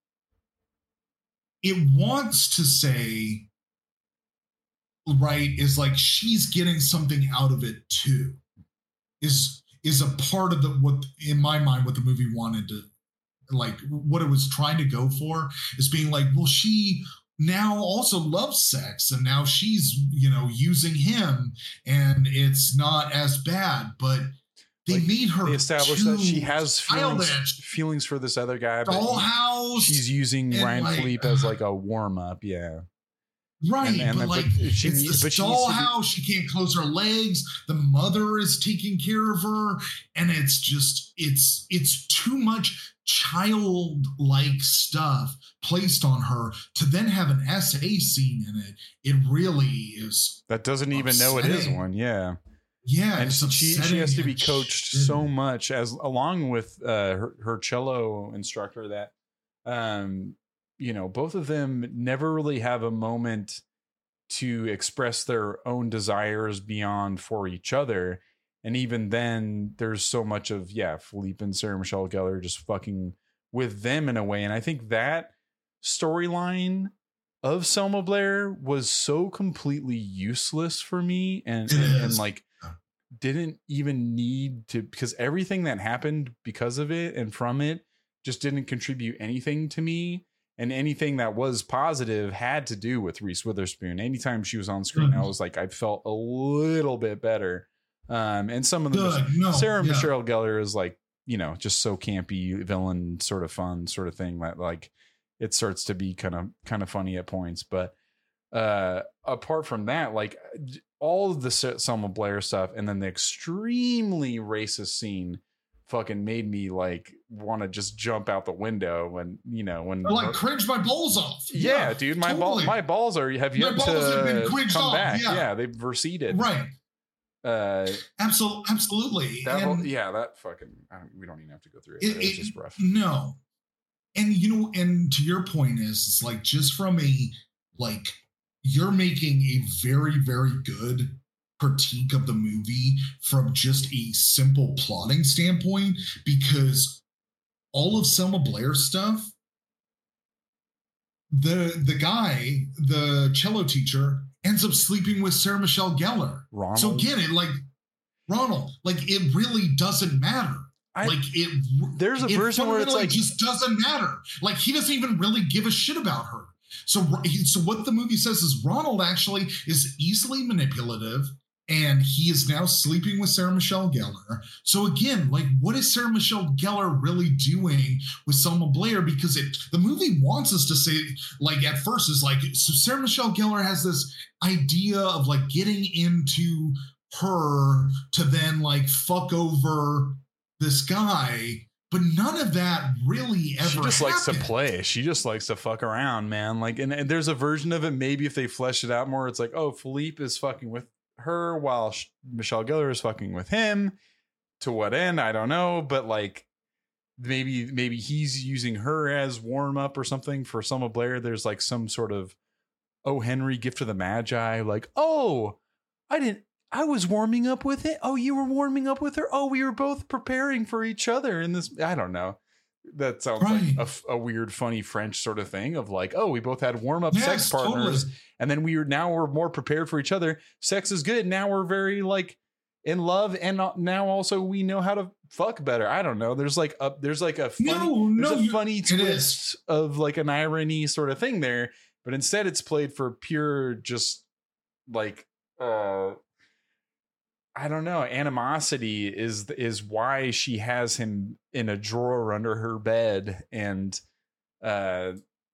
it wants to say, right, is like she's getting something out of it too. Is is a part of the what in my mind what the movie wanted to like what it was trying to go for is being like, well, she now also loves sex and now she's, you know, using him and it's not as bad, but they like, made her they established that she has feelings, feelings for this other guy, but dollhouse, she's using Ryan like, Philippe as like a warm up. Yeah. Right, and, and but then, like but she it's needs, the dollhouse. She, she can't close her legs. The mother is taking care of her, and it's just it's it's too much childlike stuff placed on her to then have an S A scene in it. It really is. That doesn't even upsetting. know it is one. Yeah, yeah, and she she has to be coached shitty. so much as along with uh, her her cello instructor that. Um, you know, both of them never really have a moment to express their own desires beyond for each other. And even then there's so much of, yeah, Philippe and Sarah Michelle Gellar just fucking with them in a way. And I think that storyline of Selma Blair was so completely useless for me. And, and, and like, didn't even need to, because everything that happened because of it and from it just didn't contribute anything to me. And anything that was positive had to do with Reese Witherspoon. Anytime she was on screen, mm-hmm. I was like, I felt a little bit better. Um, and some of the Good, no, Sarah yeah. Michelle Gellar is like, you know, just so campy, villain sort of fun sort of thing that like it starts to be kind of kind of funny at points. But uh, apart from that, like all of the Selma Blair stuff, and then the extremely racist scene. Fucking made me like want to just jump out the window when you know when or like her, cringe my balls off. Yeah, yeah dude, my totally. ball my balls are have yet to have come off. back. Yeah. yeah, they've receded. Right. Uh, absolutely, absolutely. That whole, yeah, that fucking. I don't, we don't even have to go through it. it it's just rough. No, and you know, and to your point is, it's like just from a like you're making a very very good critique of the movie from just a simple plotting standpoint, because all of Selma Blair's stuff, the the guy, the cello teacher, ends up sleeping with Sarah Michelle Gellar. Ronald. So again, it like Ronald, like it really doesn't matter. I, like it, there's a it version where it's like just doesn't matter. Like he doesn't even really give a shit about her. So so what the movie says is Ronald actually is easily manipulative. And he is now sleeping with Sarah Michelle Gellar. So again, like, what is Sarah Michelle Gellar really doing with Selma Blair? Because it, the movie wants us to say, like, at first is like, so Sarah Michelle Gellar has this idea of like getting into her to then like fuck over this guy. But none of that really ever. She just happened. likes to play. She just likes to fuck around, man. Like, and, and there's a version of it. Maybe if they flesh it out more, it's like, oh, Philippe is fucking with her while Michelle Gellar is fucking with him. To what end? I don't know. But like maybe maybe he's using her as warm up or something for Selma Blair. There's like some sort of oh Henry gift of the Magi. Like, oh, I didn't I was warming up with it. Oh, you were warming up with her. Oh, we were both preparing for each other in this. I don't know. That sounds right. like a, a weird, funny French sort of thing of like, oh, we both had warm up yes, sex partners. Totally. And then we are now we're more prepared for each other. Sex is good. Now we're very like in love. And now also we know how to fuck better. I don't know. There's like a, there's like a funny, no, there's no, a funny twist of like an irony sort of thing there. But instead it's played for pure, just like, uh, I don't know. Animosity is is why she has him in a drawer under her bed, and uh,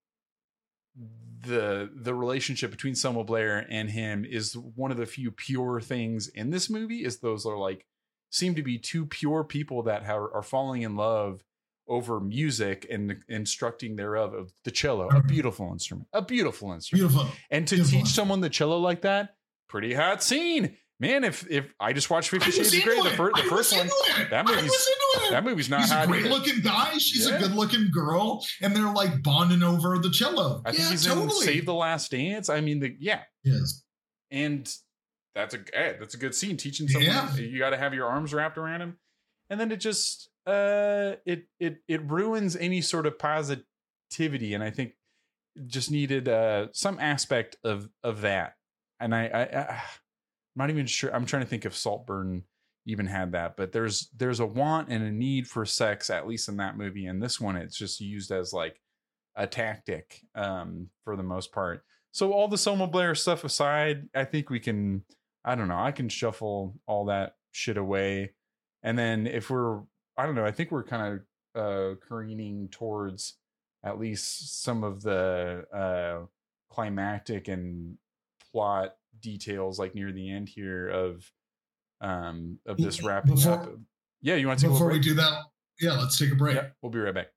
the the relationship between Selma Blair and him is one of the few pure things in this movie. Is those are like seem to be two pure people that have, are falling in love over music and instructing thereof of the cello, a beautiful instrument, a beautiful instrument, beautiful. And to beautiful. teach someone the cello like that, pretty hot scene. Man, if if I just watched Fifty Shades of Grey, the, fir- the first one, that movie's that movie's not He's hot. He's a great either. looking guy. She's yeah. a good looking girl, and they're like bonding over the cello. I yeah, think he's totally. in Save the Last Dance. I mean, the yeah, yes, and that's a hey, that's a good scene. Teaching someone yeah. you got to have your arms wrapped around him, and then it just uh it it it ruins any sort of positivity, and I think it just needed uh some aspect of of that, and I I. I I'm not even sure. I'm trying to think if Saltburn even had that. But there's there's a want and a need for sex, at least in that movie. And this one, it's just used as like a tactic um, for the most part. So all the Selma Blair stuff aside, I think we can, I don't know, I can shuffle all that shit away. And then if we're, I don't know, I think we're kind of uh, careening towards at least some of the uh, climactic and plot details, like near the end here of um, of this wrapping before, up. Yeah, you want to take before a break? we do that? Yeah, let's take a break. Yeah, we'll be right back.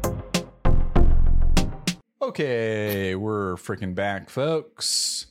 Okay, we're freaking back, folks.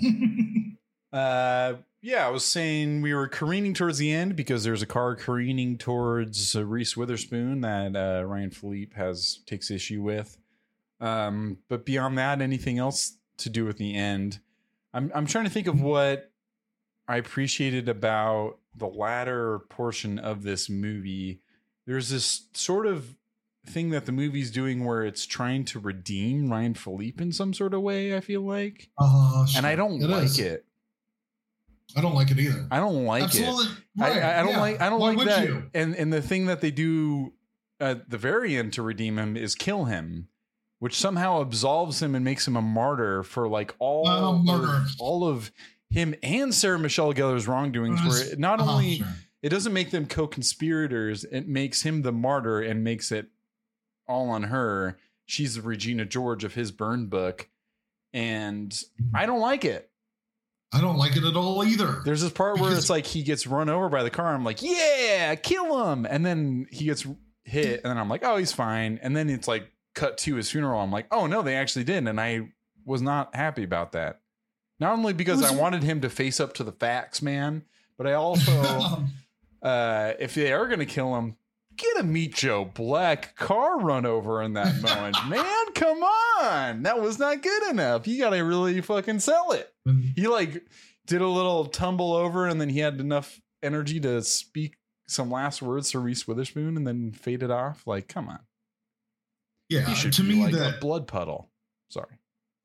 uh, yeah, I was saying we were careening towards the end because there's a car careening towards uh, Reese Witherspoon that uh, Ryan Philippe has takes issue with. Um, but beyond that, anything else to do with the end? I'm I'm trying to think of what I appreciated about the latter portion of this movie. There's this sort of thing that the movie's doing where it's trying to redeem Ryan Philippe in some sort of way, I feel like. Uh, sure. And I don't it like is. it. I don't like it either. I don't like Absolutely. it. Right. I, I don't yeah. like I don't Why like would that. You? And and the thing that they do at the very end to redeem him is kill him, which somehow absolves him and makes him a martyr for like all Uh, murder. of, all of him and Sarah Michelle Gellar's wrongdoings. Uh, Where it not uh, only sure. it doesn't make them co-conspirators, it makes him the martyr and makes it all on her. She's the Regina George of his burn book, and I don't like it. I don't like it at all either. There's this part where Because- it's like he gets run over by the car. I'm like, yeah, kill him. And then he gets hit, and then I'm like, oh, he's fine. And then it's like cut to his funeral. I'm like, oh no, they actually did, and I was not happy about that. Not only because was- I wanted him to face up to the facts, man, but I also, uh, if they are going to kill him, get a Meet Joe Black car run over in that moment. Man, come on. That was not good enough. You got to really fucking sell it. He like did a little tumble over, and then he had enough energy to speak some last words to Reese Witherspoon and then faded off. Like, come on. yeah, He should to be me like that a blood puddle. Sorry.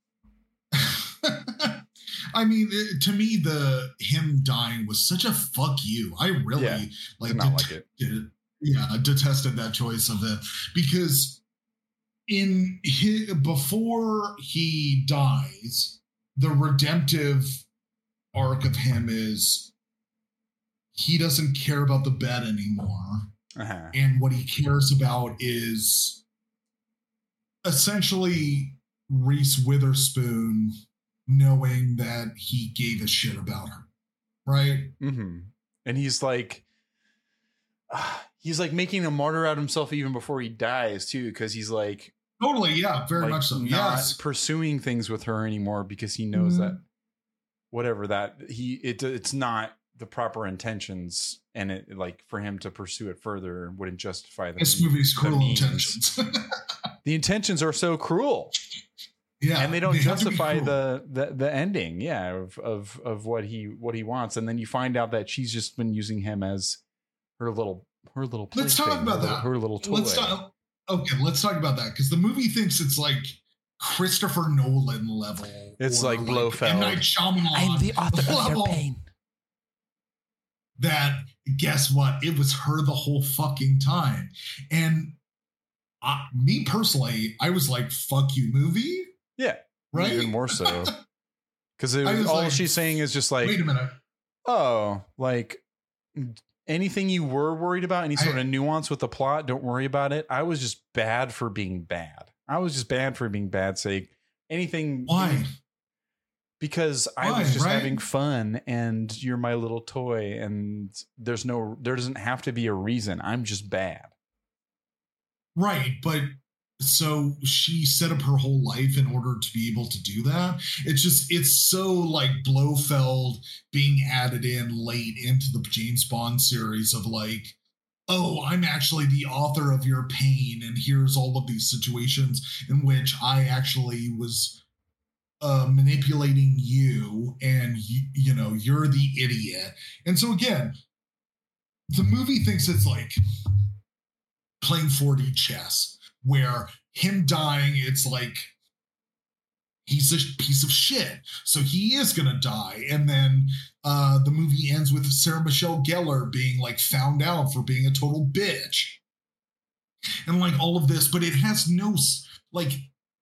I mean, it- to me, the him dying was such a fuck you. I really Yeah, like Did not det- like it. did- yeah, I detested that choice of it because in his, before he dies, the redemptive arc of him is he doesn't care about the bed anymore. Uh-huh. And what he cares about is essentially Reese Witherspoon knowing that he gave a shit about her. Right? Mm-hmm. And he's like, uh, he's like making a martyr out of himself even before he dies too, because he's like, Totally. Yeah, very like much so. not Yes. pursuing things with her anymore because he knows Mhm. that whatever that he it it's not the proper intentions, and it like for him to pursue it further wouldn't justify the This mean- movie's the cruel means. intentions. The intentions are so cruel. Yeah. And they don't have to be justify cruel. the, the the ending, yeah, of, of of what he what he wants, and then you find out that she's just been using him as her little her little. Let's talk plaything, about her, that. Her little toy. Let's talk. Okay, let's talk about that because the movie thinks it's like Christopher Nolan level. It's or like Blofeld. M. Night Shyamalan level. That guess what? It was her the whole fucking time, and I, me personally, I was like, "Fuck you, movie." Yeah, Right. even more so because I was all like, she's saying is just like, Wait a minute. oh, like anything you were worried about, any sort I- of nuance with the plot, don't worry about it. I was just bad for being bad. I was just bad for being bad sake. Anything. Why? Because I Why, was just right? having fun, and you're my little toy, and there's no, there doesn't have to be a reason. I'm just bad. Right, but so she set up her whole life in order to be able to do that. It's just, it's so like Blofeld being added in late into the James Bond series of like, oh, I'm actually the author of your pain, and here's all of these situations in which I actually was uh, manipulating you, and you, you know, you're the idiot. And so again, the movie thinks it's like playing four D chess, where him dying, it's like he's a piece of shit. So he is going to die. And then uh, the movie ends with Sarah Michelle Gellar being like found out for being a total bitch. And like all of this, but it has no, like,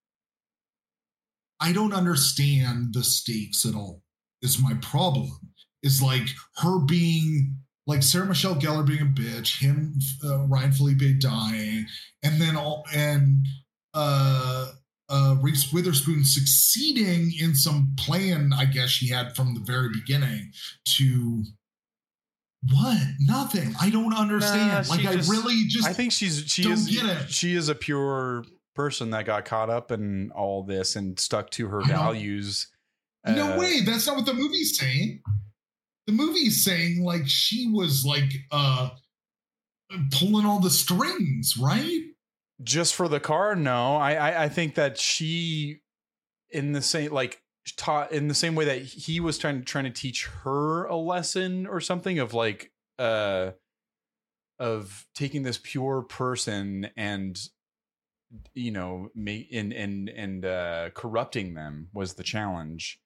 I don't understand the stakes at all. Is my problem. Is like her being like Sarah Michelle Gellar being a bitch, him, uh, Ryan Felipe dying, and then all, and uh, uh, Reese Witherspoon succeeding in some plan, I guess she had from the very beginning to what? Nothing. I don't understand. Nah, like, just, I really just I think she's she don't is get it. She is a pure person that got caught up in all this and stuck to her values. No uh, way. That's not what the movie's saying. The movie's saying like she was like uh pulling all the strings, right? Just for the car? No, I, I, I think that she, in the same like taught in the same way that he was trying trying to teach her a lesson or something of like uh of taking this pure person and you know make and and and uh, corrupting them was the challenge.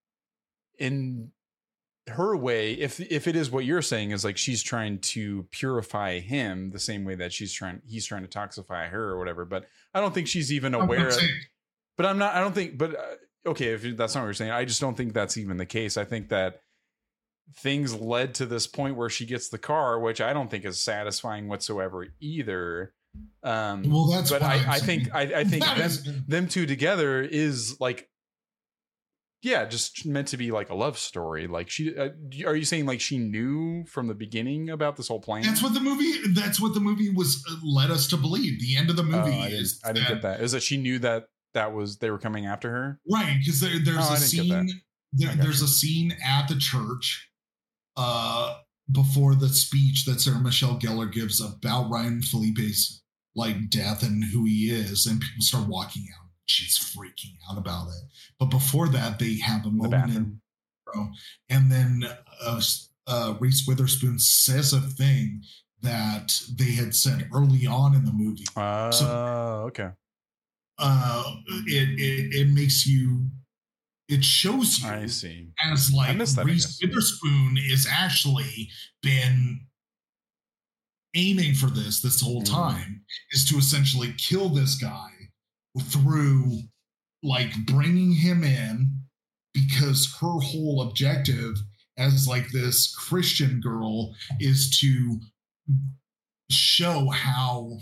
In her way, if if it is what you're saying, is like she's trying to purify him the same way that she's trying he's trying to toxify her or whatever. But I don't think she's even aware. Of, but I'm not. I don't think. But uh, okay, if that's not what you're saying, I just don't think that's even the case. I think that things led to this point where she gets the car, which I don't think is satisfying whatsoever either. Um, well, that's. But I, I think I, I think them, is- them two together is like. Yeah, just meant to be like a love story. Like she, uh, are you saying like she knew from the beginning about this whole plan? That's what the movie. That's what the movie was uh, led us to believe. The end of the movie oh, I is. I didn't that, get that. Is that she knew that that was they were coming after her? Right, because there, there's oh, a scene. There, there's you. a scene at the church, uh, before the speech that Sarah Michelle Gellar gives about Ryan Felipe's like death and who he is, and people start walking out. She's freaking out about it. But before that, they have a moment in, in and then uh, uh, Reese Witherspoon says a thing that they had said early on in the movie. Oh, uh, so, okay. Uh, it, it it makes you. It shows you. I see. As like that, Reese Witherspoon is actually been aiming for this this whole mm. time is to essentially kill this guy. Through like bringing him in because her whole objective as like this Christian girl is to show how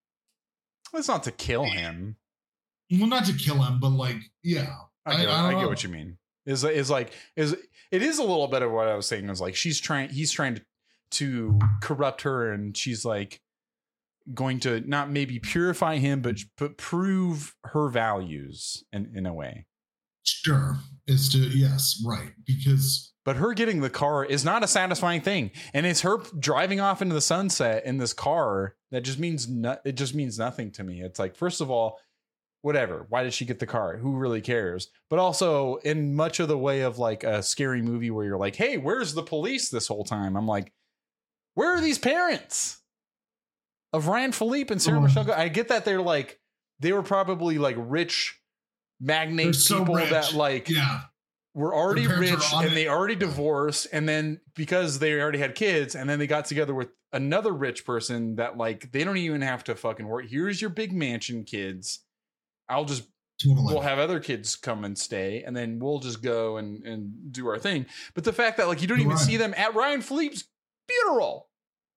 well, it's not to kill him. Well, not to kill him, but like, yeah. I get, I, I, I get what you mean. Is is like is it is a little bit of what I was saying is like she's trying he's trying to, to corrupt her and she's like going to not maybe purify him, but but prove her values in, in a way. Sure. It's to, yes, right. Because. But her getting the car is not a satisfying thing. And it's her driving off into the sunset in this car that just means no, it just means nothing to me. It's like, first of all, whatever. Why did she get the car? Who really cares? But also in much of the way of like a scary movie where you're like, hey, where's the police this whole time? I'm like, where are these parents? Of Ryan Felipe and Sarah oh. Michelle, I get that they're like they were probably like rich magnate so people rich. that like yeah. were already rich and it. they already divorced, and then because they already had kids, and then they got together with another rich person that like they don't even have to fucking work. Here's your big mansion, kids. I'll just totally. we'll have other kids come and stay, and then we'll just go and and do our thing. But the fact that like you don't You're even right. see them at Ryan Felipe's funeral.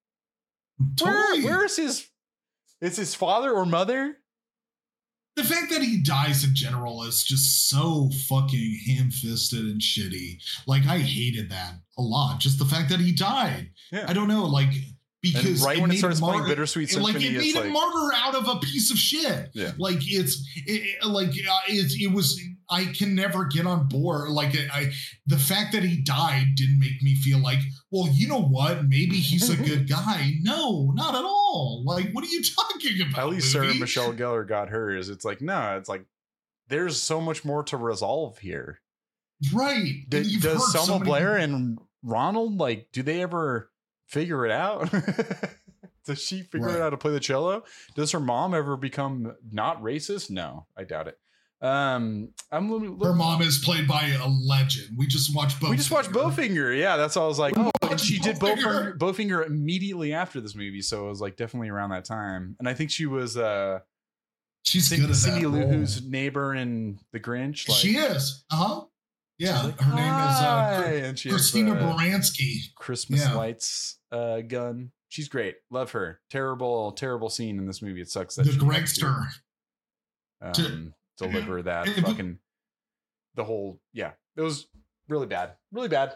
Totally. Where, where is his? Is his father or mother? The fact that he dies in general is just so fucking ham-fisted and shitty. Like I hated that a lot. Just the fact that he died. Yeah. I don't know. Like because and right it when made it starts martyr, playing Bittersweet Symphony, like it made a like, martyr out of a piece of shit. Yeah. Like it's it, like uh, it, it was. I can never get on board. Like I, the fact that he died didn't make me feel like, well, you know what? Maybe he's a good guy. No, not at all. Like, what are you talking about? At least movie? Sarah Michelle Gellar got hers. It's like, no, it's like there's so much more to resolve here. Right. D- does Selma so Blair people. and Ronald like? Do they ever figure it out? Does she figure right. out how to play the cello? Does her mom ever become not racist? No, I doubt it. Um, I'm little, little, her mom is played by a legend. We just watched Bowfinger. We just watched Bowfinger. Yeah, that's all I was like, oh, and she did Bowfinger, Bowfinger immediately after this movie, so it was like definitely around that time. And I think she was uh, she's Cindy, good at Cindy that Lou role. Who's neighbor in The Grinch. Like, she is. Uh huh. Yeah, like, her name is uh, and she Christina has, uh, Baranski. Christmas Yeah. lights uh, gun. She's great. Love her. Terrible, terrible scene in this movie. It sucks that The she had Gregster. to, To- um, deliver that Yeah, but- fucking the whole. Yeah, it was really bad. Really bad.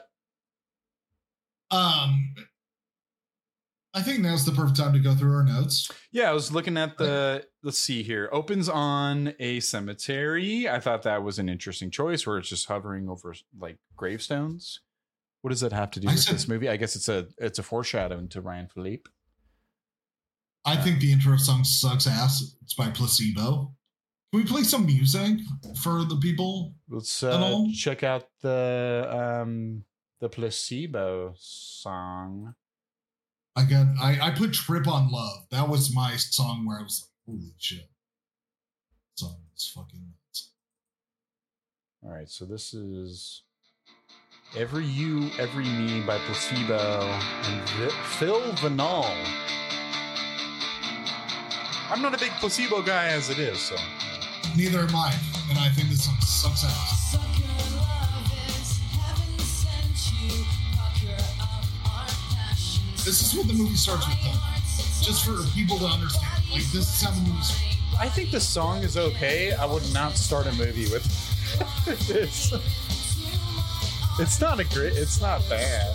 Um, I think now's the perfect time to go through our notes. Yeah, I was looking at the. Let's see here. Opens on a cemetery. I thought that was an interesting choice, where it's just hovering over like gravestones. What does that have to do I with said- this movie? I guess it's a it's a foreshadowing to Ryan Philippe. I think the intro song sucks ass. It's by Placebo. Can we play some music for the people? Let's At uh, all? check out the um the Placebo song. I got. I, I put "Trip on Love." That was my song where I was like, "Holy shit!" Song is fucking nuts. All right, so this is Every You, Every Me by Placebo and Vi- Phil Vinal. I'm not a big Placebo guy as it is, so. Neither am I, and I think this song sucks ass. This is what the movie starts with, though. Just for people to understand. Like, this is how the movie starts. I think the song is okay. I would not start a movie with it's, it's not a great, it's not bad.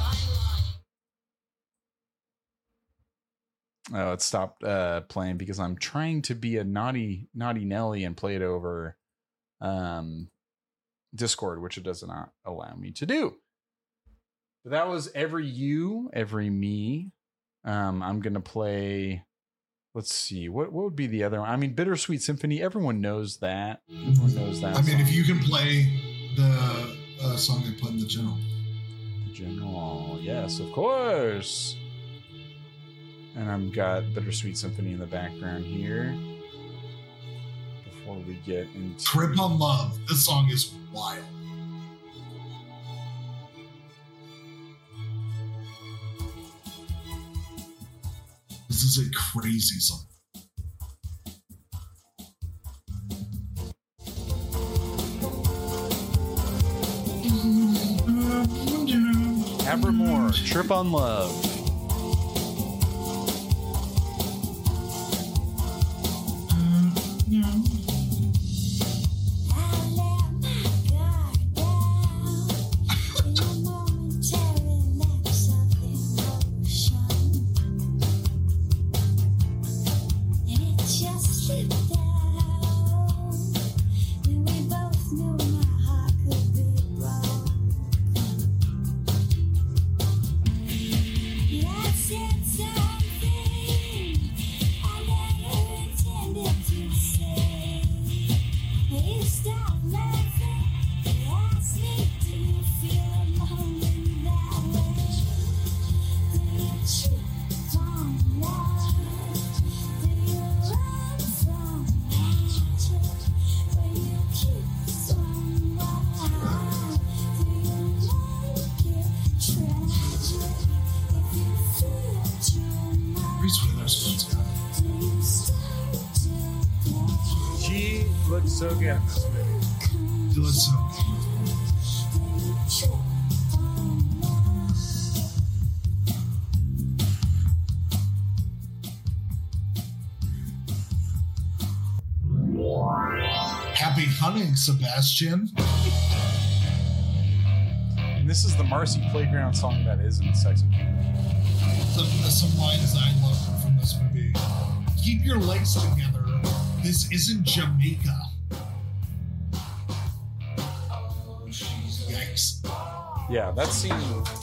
Oh, it stopped uh, playing because I'm trying to be a naughty, naughty Nelly and play it over um, Discord, which it does not allow me to do. But that was Every You, Every Me. Um, I'm gonna play. Let's see, what what would be the other one? I mean, Bittersweet Symphony. Everyone knows that. Everyone knows that. I mean, song. if you can play the uh, song I put in the general. General, yes, of course. And I've got Bittersweet Symphony in the background here. Before we get into "Trip on Love." This song is wild. This is a crazy song. Evermore, Trip on Love. Reese Witherspoon's got it. She looks so good in this movie. It looks so Happy hunting, Sebastian. And this is the Marcy Playground song that is in Sex and Cupid. Some, some lines I love from this movie. Keep your legs together. This isn't Jamaica. Yikes. Yeah, that scene.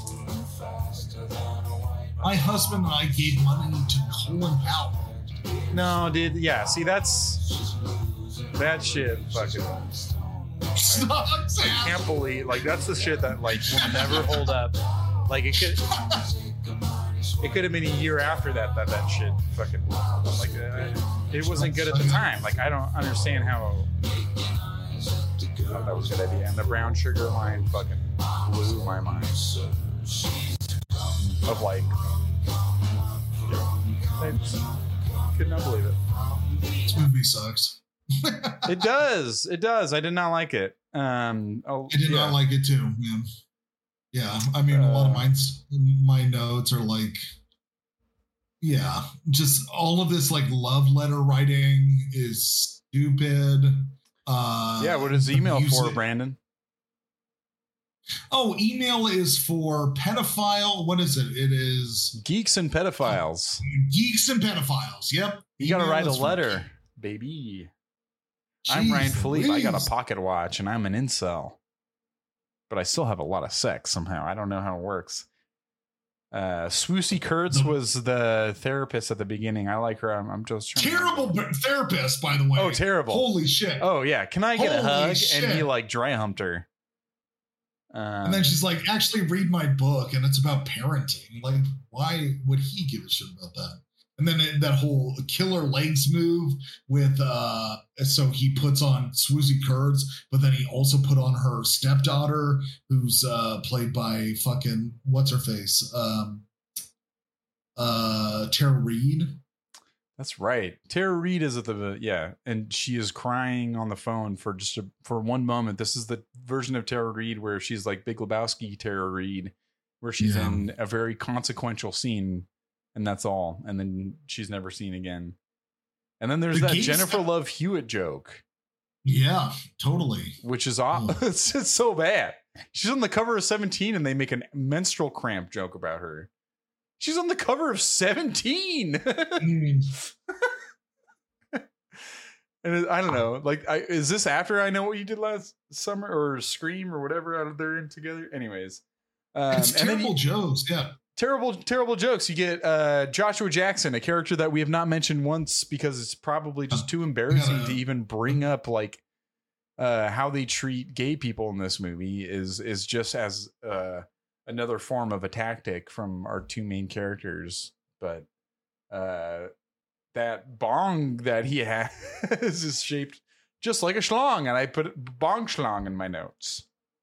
My husband and I gave money to Colin Powell. No, dude. Yeah, see, that's that shit. Fucking. Sucks, I can't believe, like, that's the shit that like will never hold up. Like, it could, it could have been a year after that that that shit fucking like uh, it wasn't good at the time. Like, I don't understand how thought that was a good idea. And the brown sugar line fucking blew my mind. Of like, I just could not believe it. This movie sucks. It does. It does. I did not like it. Um, oh, I did yeah. not like it too, man. Yeah, I mean, uh, a lot of my my notes are like, yeah, just all of this like love letter writing is stupid. Uh, yeah, what is email for, Brandon? Oh, email is for pedophile. What is it? It is Geeks and Pedophiles. Uh, geeks and Pedophiles. Yep. You got to write a letter, for- baby. Jeez, I'm Ryan Philippe. I got a pocket watch and I'm an incel. But I still have a lot of sex somehow. I don't know how it works. Uh, Swoosie Kurtz was the therapist at the beginning. I like her. I'm, I'm just trying terrible to... therapist, by the way. Oh, terrible! Holy shit! Oh yeah, can I get Holy a hug? Shit. And he like dry humped her. Um, and then she's like, "Actually, read my book, and it's about parenting." Like, why would he give a shit about that? And then it, that whole killer legs move with, uh, so he puts on Swoosie Kurtz, but then he also put on her stepdaughter, who's uh, played by fucking, what's her face? Um, uh, Tara Reid. That's right. Tara Reid is at the, yeah. And she is crying on the phone for just a, for one moment. This is the version of Tara Reid where she's like Big Lebowski Tara Reid, where she's yeah. in a very consequential scene. And that's all. And then she's never seen again. And then there's the that Jennifer st- Love Hewitt joke. Yeah, totally. Which is awful. Oh. it's, it's so bad. She's on the cover of seventeen and they make a menstrual cramp joke about her. She's on the cover of seventeen. mm. And it, I don't know. Like, I, is this after I Know What You Did Last Summer or Scream or whatever they're in together? Anyways. Um, it's terrible you, jokes. Yeah. Terrible, terrible jokes. You get uh, Joshua Jackson, a character that we have not mentioned once because it's probably just too embarrassing yeah. to even bring up. Like uh, how they treat gay people in this movie is is just as uh, another form of a tactic from our two main characters. But uh, that bong that he has is shaped just like a schlong, and I put bong schlong in my notes.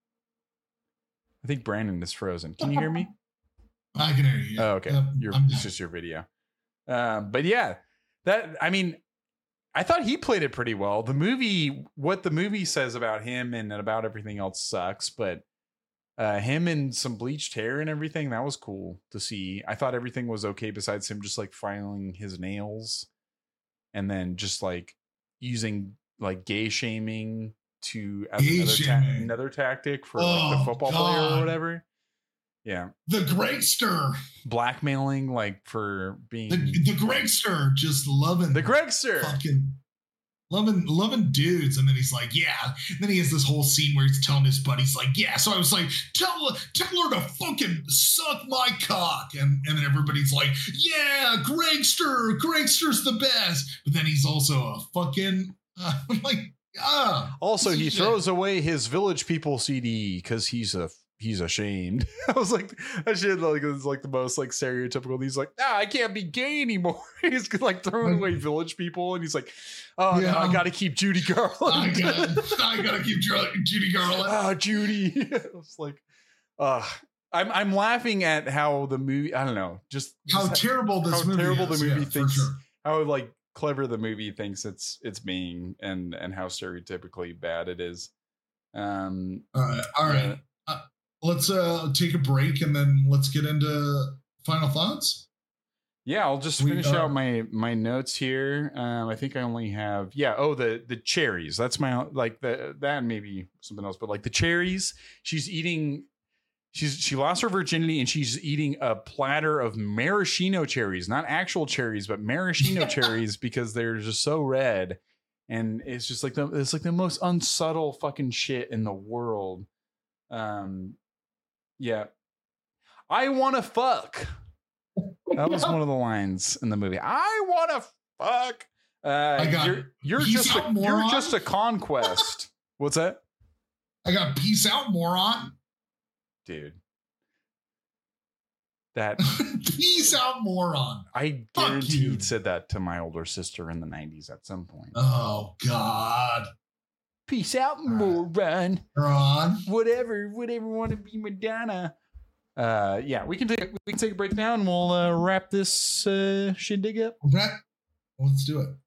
I think Brandon is frozen. Can you hear me? I can hear you. Oh, okay. Um, your, it's just your video. Um, but yeah, that, I mean, I thought he played it pretty well. The movie, what the movie says about him and about everything else sucks, but uh, him and some bleached hair and everything, that was cool to see. I thought everything was okay besides him just like filing his nails and then just like using like gay shaming to as gay another, shaming. Ta- another tactic for oh, like the football God. player or whatever. Yeah. The Gregster. Blackmailing, like, for being... The, the Gregster, just loving... The Gregster! Fucking... Loving, loving dudes. And then he's like, yeah. And then he has this whole scene where he's telling his buddies, like, yeah. So I was like, tell, tell her to fucking suck my cock. And, and then everybody's like, yeah, Gregster. Gregster's the best. But then he's also a fucking... Uh, like, ah. Also, he throws shit. away his Village People C D because he's a... He's ashamed. I was like, that shit like is like the most like stereotypical. He's like, ah, I can't be gay anymore. He's like throwing away Village People, and he's like, oh, yeah. no, I got to keep Judy Garland. I got, I got to keep Judy Garland. Ah, Judy. I was like, uh I'm I'm laughing at how the movie. I don't know, just how just terrible this how movie terrible is. the movie yeah, thinks. Sure. How like clever the movie thinks it's it's being, and and how stereotypically bad it is. Um. All right. All right. Yeah. Uh, Let's uh, take a break and then let's get into final thoughts. Yeah, I'll just We, finish uh, out my my notes here. Um, I think I only have yeah. Oh, the the cherries. That's my like the that and maybe something else, but like the cherries. She's eating. She's she lost her virginity and she's eating a platter of maraschino cherries, not actual cherries, but maraschino cherries because they're just so red, and it's just like the it's like the most unsubtle fucking shit in the world. Um. Yeah. I want to fuck. That was one of the lines in the movie. I want to fuck. Uh, I got you're you're just a, you're just a conquest. What's that? I got peace out, moron. Dude. That peace out, moron. I guaranteed said that to my older sister in the nineties at some point. Oh God. Peace out, moron. Ron. Whatever, whatever. Want to be Madonna? Uh, yeah, we can take we can take a break now, and we'll uh, wrap this uh, shindig up. Wrap. Let's do it.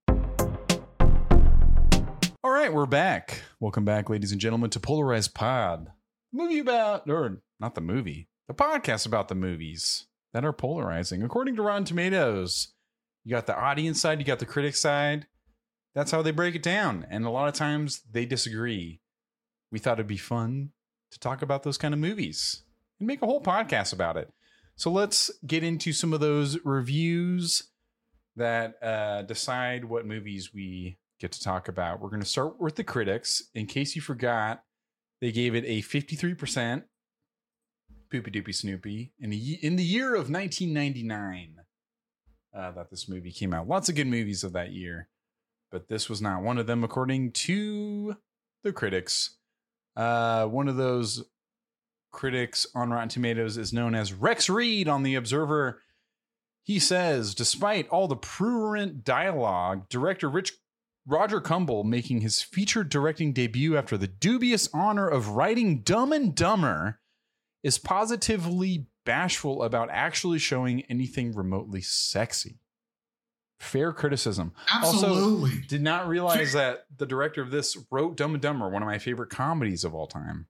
All right, we're back. Welcome back, ladies and gentlemen, to Polarized Pod, movie about, or not the movie, the podcast about the movies that are polarizing. According to Rotten Tomatoes, you got the audience side, you got the critic side. That's how they break it down. And a lot of times they disagree. We thought it'd be fun to talk about those kind of movies and make a whole podcast about it. So let's get into some of those reviews that uh, decide what movies we get to talk about. We're going to start with the critics. In case you forgot, they gave it a fifty-three percent Poopy Doopy Snoopy in the, in the year of nineteen ninety-nine uh, that this movie came out. Lots of good movies of that year, but this was not one of them, according to the critics. Uh, one of those critics on Rotten Tomatoes is known as Rex Reed on The Observer. He says, despite all the prurient dialogue, director Rich Roger Kumble, making his feature directing debut after the dubious honor of writing Dumb and Dumber, is positively bashful about actually showing anything remotely sexy. Fair criticism. Absolutely. Also, did not realize that the director of this wrote Dumb and Dumber, one of my favorite comedies of all time,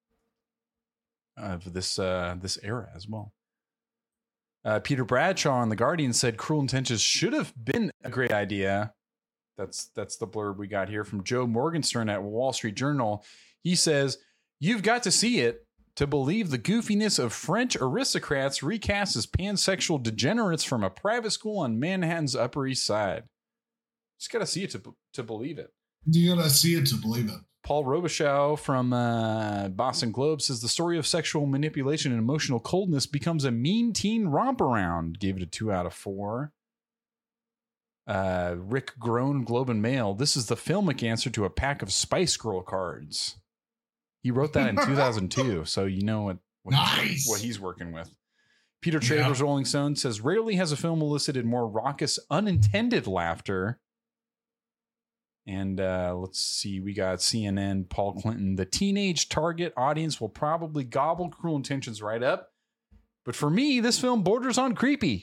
of this uh, this era as well. Uh, Peter Bradshaw on The Guardian said Cruel Intentions should have been a great idea. That's that's the blurb we got here from Joe Morgenstern at Wall Street Journal. He says, you've got to see it to believe the goofiness of French aristocrats recast as pansexual degenerates from a private school on Manhattan's Upper East Side. Just got to see it to, to believe it. You got to see it to believe it. Paul Robichaux from uh, Boston Globe says the story of sexual manipulation and emotional coldness becomes a mean teen romp around. Gave it a two out of four. Uh, Rick Groen, Globe and Mail. This is the filmic answer to a pack of Spice Girl cards. He wrote that in two thousand two, so you know what what, nice. he's, what he's working with. Peter Travers, yeah. Rolling Stone says, rarely has a film elicited more raucous, unintended laughter. And uh, let's see, we got C N N, Paul Clinton. The teenage target audience will probably gobble Cruel Intentions right up. But for me, this film borders on creepy.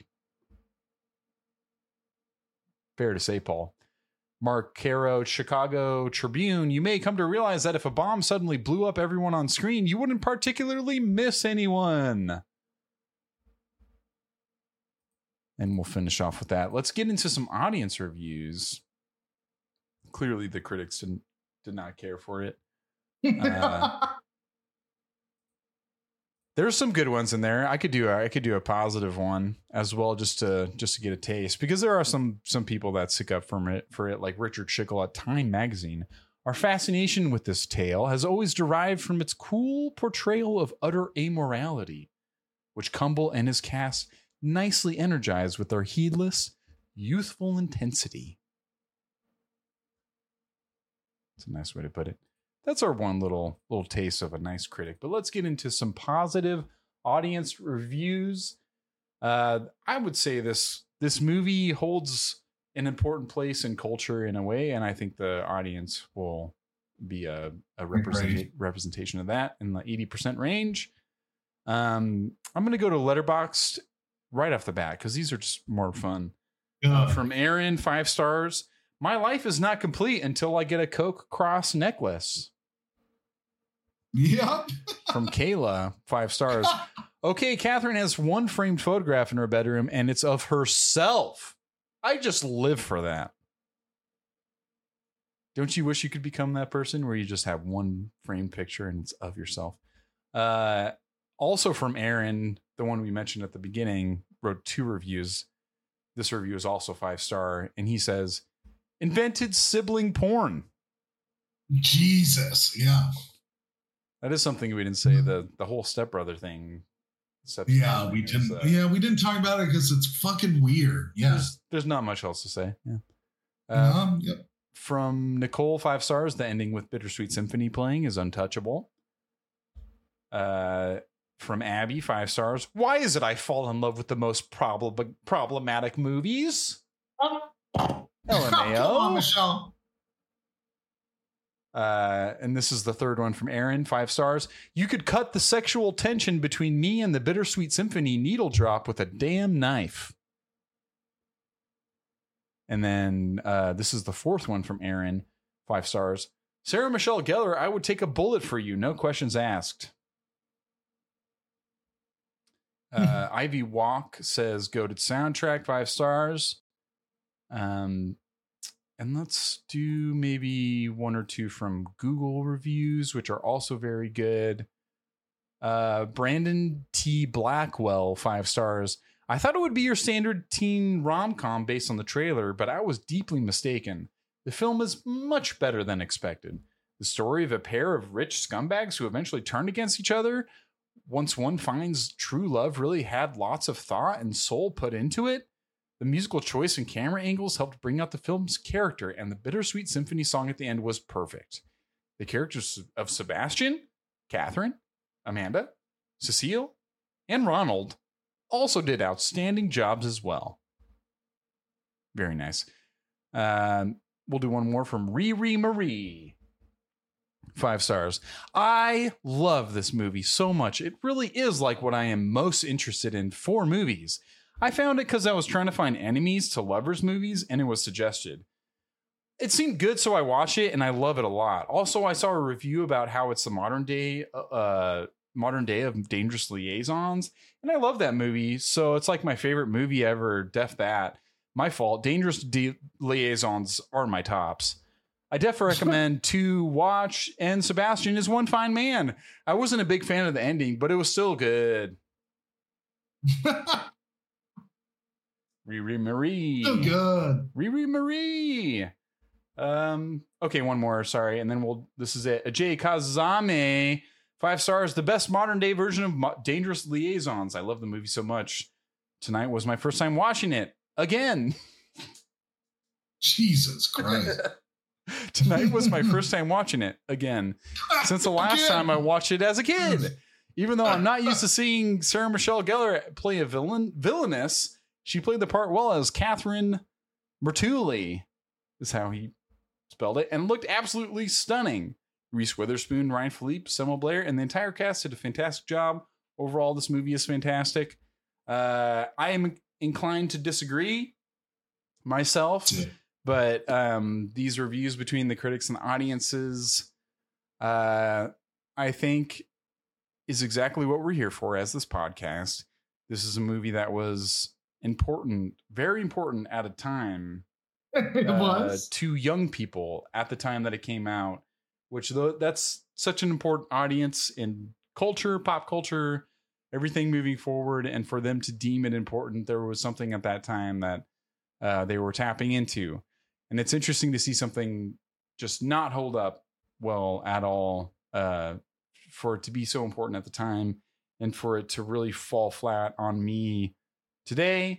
Fair to say, Paul. Mark Caro, Chicago Tribune. You may come to realize that if a bomb suddenly blew up everyone on screen, you wouldn't particularly miss anyone. And we'll finish off with that. Let's get into some audience reviews. Clearly, the critics didn't did not care for it. Uh, there's some good ones in there. I could do a, I could do a positive one as well, just to just to get a taste, because there are some some people that stick up for it for it, like Richard Schickel at Time Magazine. Our fascination with this tale has always derived from its cool portrayal of utter amorality, which Kumble and his cast nicely energize with their heedless, youthful intensity. It's a nice way to put it. That's our one little little taste of a nice critic. But let's get into some positive audience reviews. Uh, I would say this this movie holds an important place in culture in a way, and I think the audience will be a, a represent, representation of that in the eighty percent range. Um, I'm going to go to Letterboxd right off the bat because these are just more fun. Uh, from Aaron, five stars. My life is not complete until I get a Coke Cross necklace. Yep. From Kayla, five stars. Okay, Catherine has one framed photograph in her bedroom, and it's of herself. I just live for that. Don't you wish you could become that person where you just have one framed picture and it's of yourself? Uh, also from Aaron, the one we mentioned at the beginning, wrote two reviews. This review is also five star, and he says, invented sibling porn. Jesus, yeah. That is something we didn't say. The the whole stepbrother thing. Step yeah, we didn't. Uh, yeah, we didn't talk about it because it's fucking weird. Yeah, there's, there's not much else to say. Yeah. Uh, um, yep. From Nicole, five stars. The ending with Bittersweet Symphony playing is untouchable. Uh, from Abby, five stars. Why is it I fall in love with the most problem problematic movies? L M A O. Come on, Michelle. Uh, and this is the third one from Aaron, five stars. You could cut the sexual tension between me and the Bittersweet Symphony needle drop with a damn knife. And then uh, this is the fourth one from Aaron, five stars. Sarah Michelle Gellar, I would take a bullet for you. No questions asked. Uh, Ivy Walk says goated soundtrack, five stars. Um, and let's do maybe one or two from Google reviews, which are also very good. Uh, Brandon T. Blackwell, five stars. I thought it would be your standard teen rom-com based on the trailer, but I was deeply mistaken. The film is much better than expected. The story of a pair of rich scumbags who eventually turn against each other once one finds true love really had lots of thought and soul put into it. The musical choice and camera angles helped bring out the film's character, and the Bittersweet Symphony song at the end was perfect. The characters of Sebastian, Catherine, Amanda, Cecile, and Ronald also did outstanding jobs as well. Very nice. Um, we'll do one more from Riri Marie. Five stars. I love this movie so much. It really is like what I am most interested in for movies. I found it because I was trying to find enemies to lovers movies, and it was suggested. It seemed good, so I watched it, and I love it a lot. Also, I saw a review about how it's the modern day, uh, modern day of Dangerous Liaisons, and I love that movie. So it's like my favorite movie ever. Def that. My fault. Dangerous De- Liaisons are my tops. I definitely recommend to watch, and Sebastian is one fine man. I wasn't a big fan of the ending, but it was still good. Riri Marie. So good. Riri Marie. Um, okay, one more, sorry. And then we'll, this is it. Ajay Kazame, five stars. The best modern day version of Mo- Dangerous Liaisons. I love the movie so much. Tonight was my first time watching it again. Jesus Christ. Tonight was my first time watching it again since the last again. time I watched it as a kid. Even though I'm not used to seeing Sarah Michelle Gellar play a villain, villainess, she played the part well as Catherine Bertulli, is how he spelled it, and looked absolutely stunning. Reese Witherspoon, Ryan Phillippe, Selma Blair, and the entire cast did a fantastic job. Overall, this movie is fantastic. Uh, I am inclined to disagree myself. Yeah. But um, these reviews between the critics and the audiences, uh, I think, is exactly what we're here for as this podcast. This is a movie that was important, very important at a time. It uh, was. To young people at the time that it came out, which though that's such an important audience in culture, pop culture, everything moving forward. And for them to deem it important, there was something at that time that uh, they were tapping into. And it's interesting to see something just not hold up well at all, uh, for it to be so important at the time and for it to really fall flat on me today.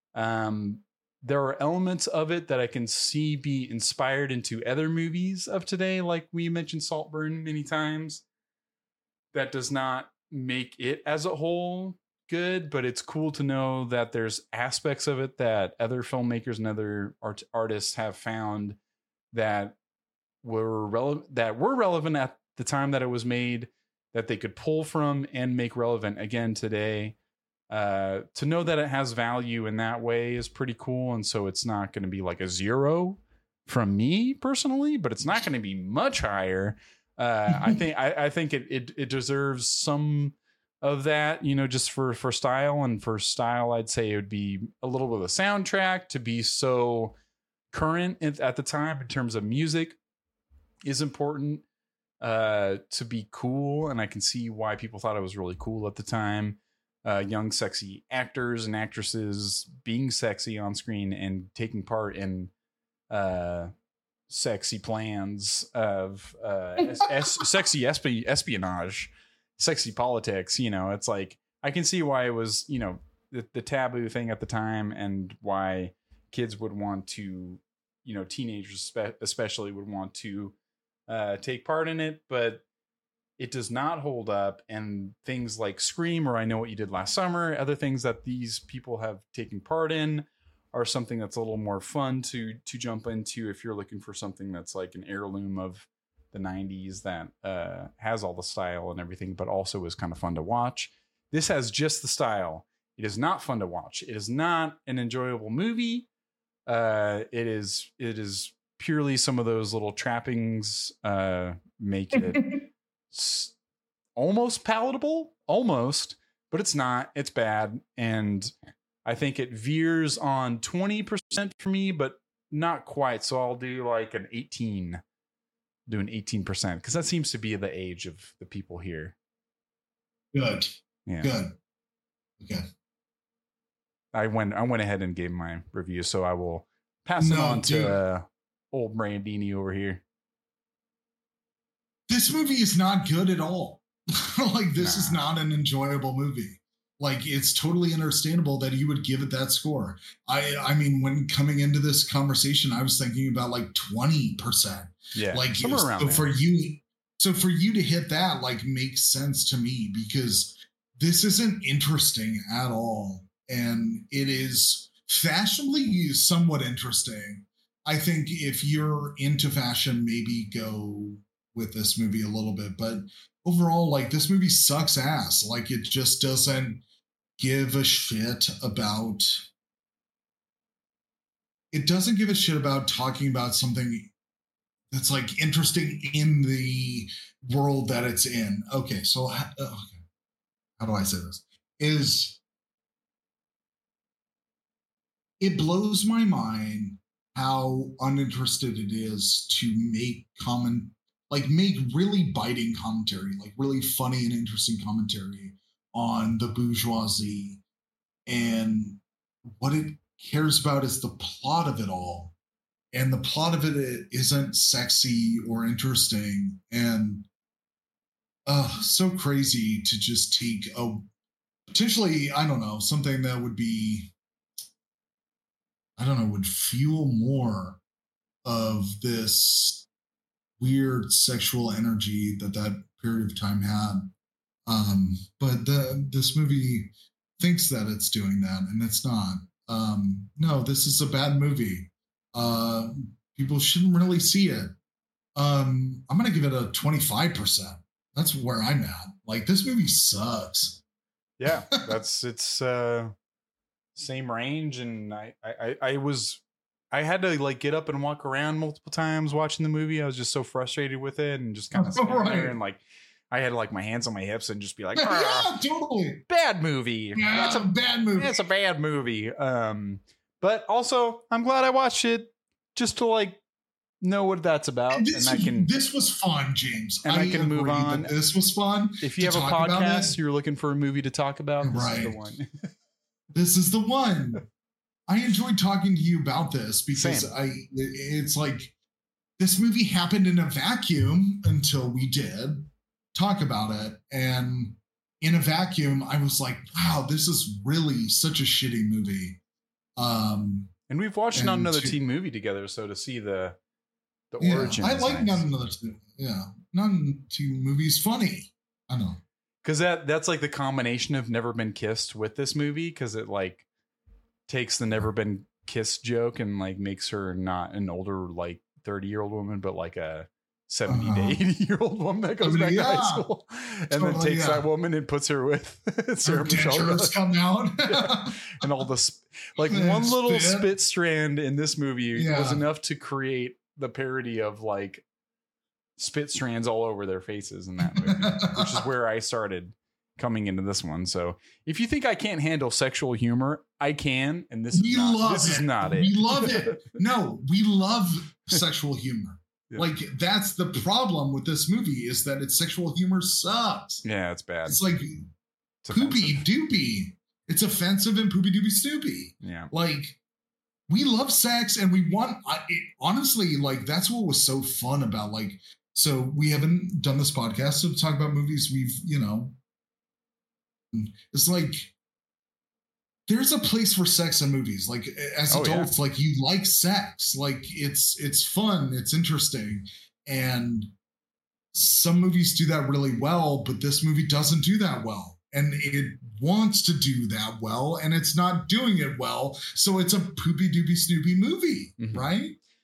Um, there are elements of it that I can see be inspired into other movies of today, like we mentioned Saltburn many times. That does not make it as a whole good, but it's cool to know that there's aspects of it that other filmmakers and other art- artists have found that were relevant that were relevant at the time that it was made, that they could pull from and make relevant again today. Uh, to know that it has value in that way is pretty cool, and so it's not going to be like a zero from me personally, but it's not going to be much higher. Uh, I think I, I think it, it it deserves some of that, you know, just for, for style. And for style, I'd say it would be a little bit of a soundtrack to be so current at the time in terms of music is important, uh, to be cool. And I can see why people thought it was really cool at the time. Uh, young, sexy actors and actresses being sexy on screen and taking part in uh, sexy plans of uh, es- es- sexy esp- espionage. Sexy politics, you know, it's like I can see why it was, you know, the, the taboo thing at the time, and why kids would want to, you know, teenagers spe- especially would want to uh, take part in it. But it does not hold up. And things like Scream or I Know What You Did Last Summer, other things that these people have taken part in, are something that's a little more fun to to jump into if you're looking for something that's like an heirloom of the nineties that uh, has all the style and everything, but also is kind of fun to watch. This has just the style. It is not fun to watch. It is not an enjoyable movie. Uh, it is it is purely some of those little trappings uh, make it s- almost palatable, almost, but it's not. It's bad, and I think it veers on twenty percent for me, but not quite. So I'll do like an eighteen. Do an eighteen percent because that seems to be the age of the people here. Good. Yeah. Good. Okay. I went I went ahead and gave my review, so I will pass it No, on dude. to uh, old Brandini over here. This movie is not good at all. Like, this Nah. is not an enjoyable movie. Like, it's totally understandable that you would give it that score. I I mean, when coming into this conversation, I was thinking about like twenty percent. Yeah, Like, somewhere around so there. for you, so for you to hit that, like, makes sense to me because this isn't interesting at all. And it is fashionably somewhat interesting. I think if you're into fashion, maybe go with this movie a little bit. But overall, like, this movie sucks ass. Like, it just doesn't give a shit about. It doesn't give a shit about talking about something that's like interesting in the world that it's in. Okay, so how, okay. how do I say this? Is it blows my mind how uninterested it is to make common, like make really biting commentary, like really funny and interesting commentary on the bourgeoisie. And what it cares about is the plot of it all. And the plot of it isn't sexy or interesting. And uh, so crazy to just take a potentially, I don't know, something that would be, I don't know, would fuel more of this weird sexual energy that that period of time had. Um, but the, this movie thinks that it's doing that, and it's not. Um, no, this is a bad movie. Uh, people shouldn't really see it. Um, I'm going to give it a twenty-five percent. That's where I'm at. Like, this movie sucks. Yeah, that's it's uh same range, and I, I I was I had to like get up and walk around multiple times watching the movie. I was just so frustrated with it and just kind of sitting Right. there and like I had like my hands on my hips and just be like, Yeah, "Ah, totally. bad movie. Yeah, That's a bad movie. It's a bad movie." Um, but also I'm glad I watched it just to like know what that's about, And this, and I can. this was fun, James. And I can move agree that on. This was fun. If you to have a talk about podcast, it. you're looking for a movie to talk about, this is the Right. one. This is the one. I enjoyed talking to you about this because Same. I it's like this movie happened in a vacuum until we did talk about it. And in a vacuum, I was like, wow, this is really such a shitty movie. Um, And we've watched not And another to- teen movie together, so to see the the yeah, origin, I is like nice. none another two. Yeah, none two movies funny. I know. Because that that's like the combination of Never Been Kissed with this movie, because it like takes the Never Been Kissed joke and like makes her not an older like thirty year old woman, but like a seventy Uh-huh. to eighty year old woman that goes back Yeah. to high school, and then Totally, takes yeah. that woman and puts her with Sarah Her Michelle dentures Gellar. come out. Yeah. And all the sp- like And one little spit. spit strand in this movie was Yeah. enough to create the parody of like spit strands all over their faces in that movie, which is where I started coming into this one. So if you think I can't handle sexual humor, I can, and this we is not, love this it. is not it. We love it. No, we love sexual humor. Yeah. Like, that's the problem with this movie, is that its sexual humor sucks. Yeah, it's bad. It's like It's poopy offensive. doopy. It's offensive and poopy doopy snoopy. Yeah. Like, we love sex and we want, I, it, honestly, like, that's what was so fun about, like, so we haven't done this podcast to talk about movies we've, you know, it's like, there's a place for sex in movies. Like, as Oh, yeah. adults, like, you like sex, like, it's it's fun, it's interesting, and some movies do that really well, but this movie doesn't do that well, and it wants to do that well, and it's not doing it well, so it's a poopy doopy snoopy movie, Mhm. right?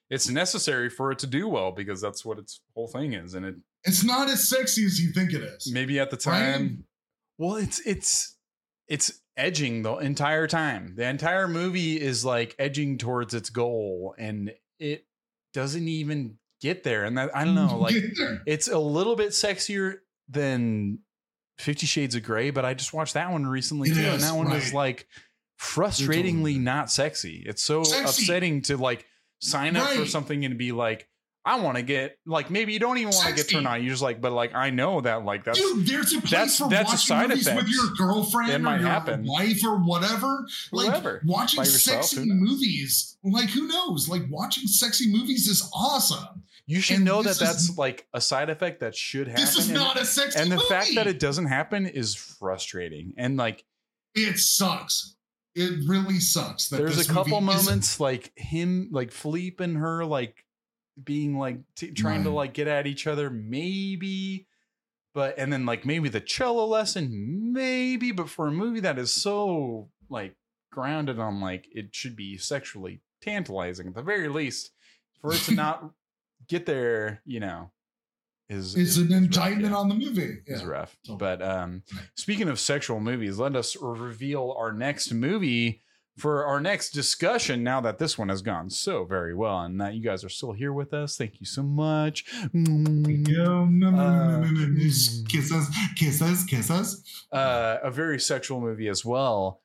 it's necessary for it to do well because that's what its whole thing is. And it it's not as sexy as you think it is. Maybe at the time. Right? Well, it's it's it's edging the entire time. The entire movie is like edging towards its goal, and it doesn't even get there. And that I don't know, like it's a little bit sexier than Fifty Shades of Grey, but I just watched that one recently It too, is, and that one right. was like frustratingly not sexy. It's so Sexy. upsetting to like sign up for Right. something and be like, I want to get like maybe you don't even want to get Sexy. turned on. You're just like, but like I know that like that's Dude, there's a place that's- for that's a watching side movies effect. with your girlfriend It or might your happen. wife or whatever. Like Whoever. watching By yourself, sexy who knows? movies. Like who knows? Like watching sexy movies is awesome. you should and know that this that's is- like a side effect that should happen. This is and, not a sexy and the movie. fact that it doesn't happen is frustrating. And like it sucks. It really sucks. That there's this a couple movie isn't- moments like him, like Philippe and her, like being like t- trying to Right. like get at each other, maybe. But and then like maybe the cello lesson, maybe. But for a movie that is so like grounded on like it should be sexually tantalizing at the very least, for it to not get there, you know, is It's is- an is rough, indictment yeah. on the movie. Is Yeah. rough. So- But um, Right. speaking of sexual movies, let us reveal our next movie for our next discussion. Now that this one has gone so very well, and that you guys are still here with us, thank you so much. Yo, no, no, no, no, no, no, no. Uh, Kiss us, kiss us, kiss us. Uh, a very sexual movie as well.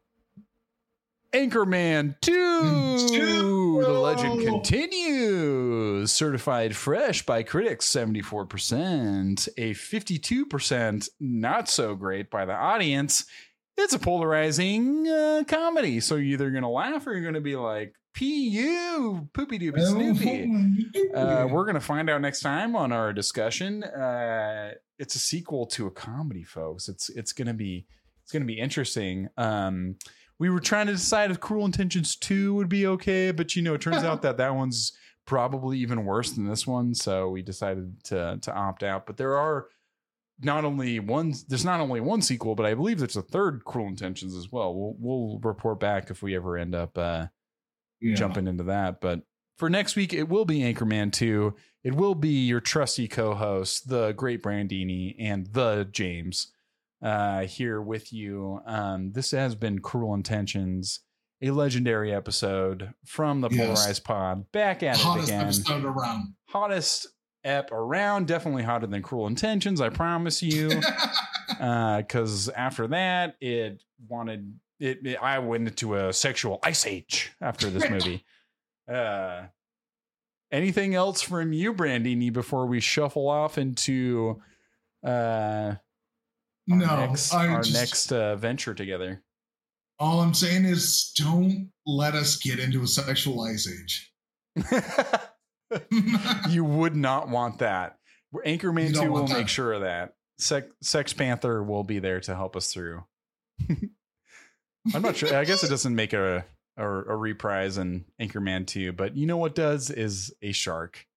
Anchorman two, Two. The Legend Continues. Certified fresh by critics, seventy-four percent. A fifty-two percent not so great by the audience. It's a polarizing uh, comedy. So you're either going to laugh or you're going to be like, P U, poopy doopy snoopy. Uh, we're going to find out next time on our discussion. Uh, it's a sequel to a comedy, folks. It's it's going to be it's going to be interesting. Um, we were trying to decide if Cruel Intentions two would be okay, but you know, it turns out that that one's probably even worse than this one. So we decided to to opt out. But there are not only one, there's not only one sequel, but I believe there's a third Cruel Intentions as well. We'll we'll report back if we ever end up uh, Yeah. jumping into that. But for next week, it will be Anchorman two. It will be your trusty co-host, the great Brandini, and the James uh, here with you. Um, this has been Cruel Intentions, a legendary episode from the Yes. Polarized Pod. Back at Hottest it again. episode around. Hottest ep around. Definitely hotter than Cruel Intentions, I promise you. Because uh, after that, it wanted... It, it I went into a sexual ice age after this movie. uh, anything else from you, Brandini, before we shuffle off into uh, our No, next, I our just- next uh, venture together? All I'm saying is don't let us get into a sexual ice age. You would not want that. Anchorman You don't two will want make that. sure of that. Sex, Sex Panther will be there to help us through. I'm not sure. I guess it doesn't make a, a a reprise in Anchorman two, but you know what does is a shark.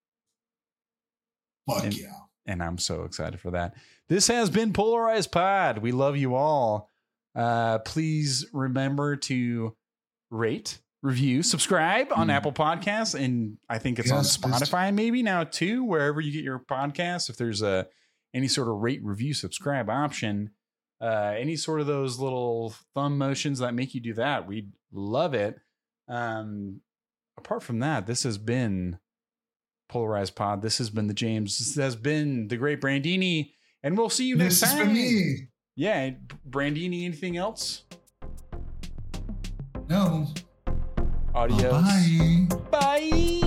Fuck And- yeah. And I'm so excited for that. This has been Polarized Pod. We love you all. Uh, please remember to rate, review, subscribe on Mm. Apple Podcasts. And I think it's Yes, on please. Spotify maybe now too, wherever you get your podcasts. If there's a any sort of rate, review, subscribe option, uh, any sort of those little thumb motions that make you do that, we'd love it. Um, apart from that, this has been Polarized Pod. This has been the James. This has been the great Brandini, and we'll see you next This has time. been me. Yeah, Oh, Brandini. Anything else? No. Adios. Bye. Bye.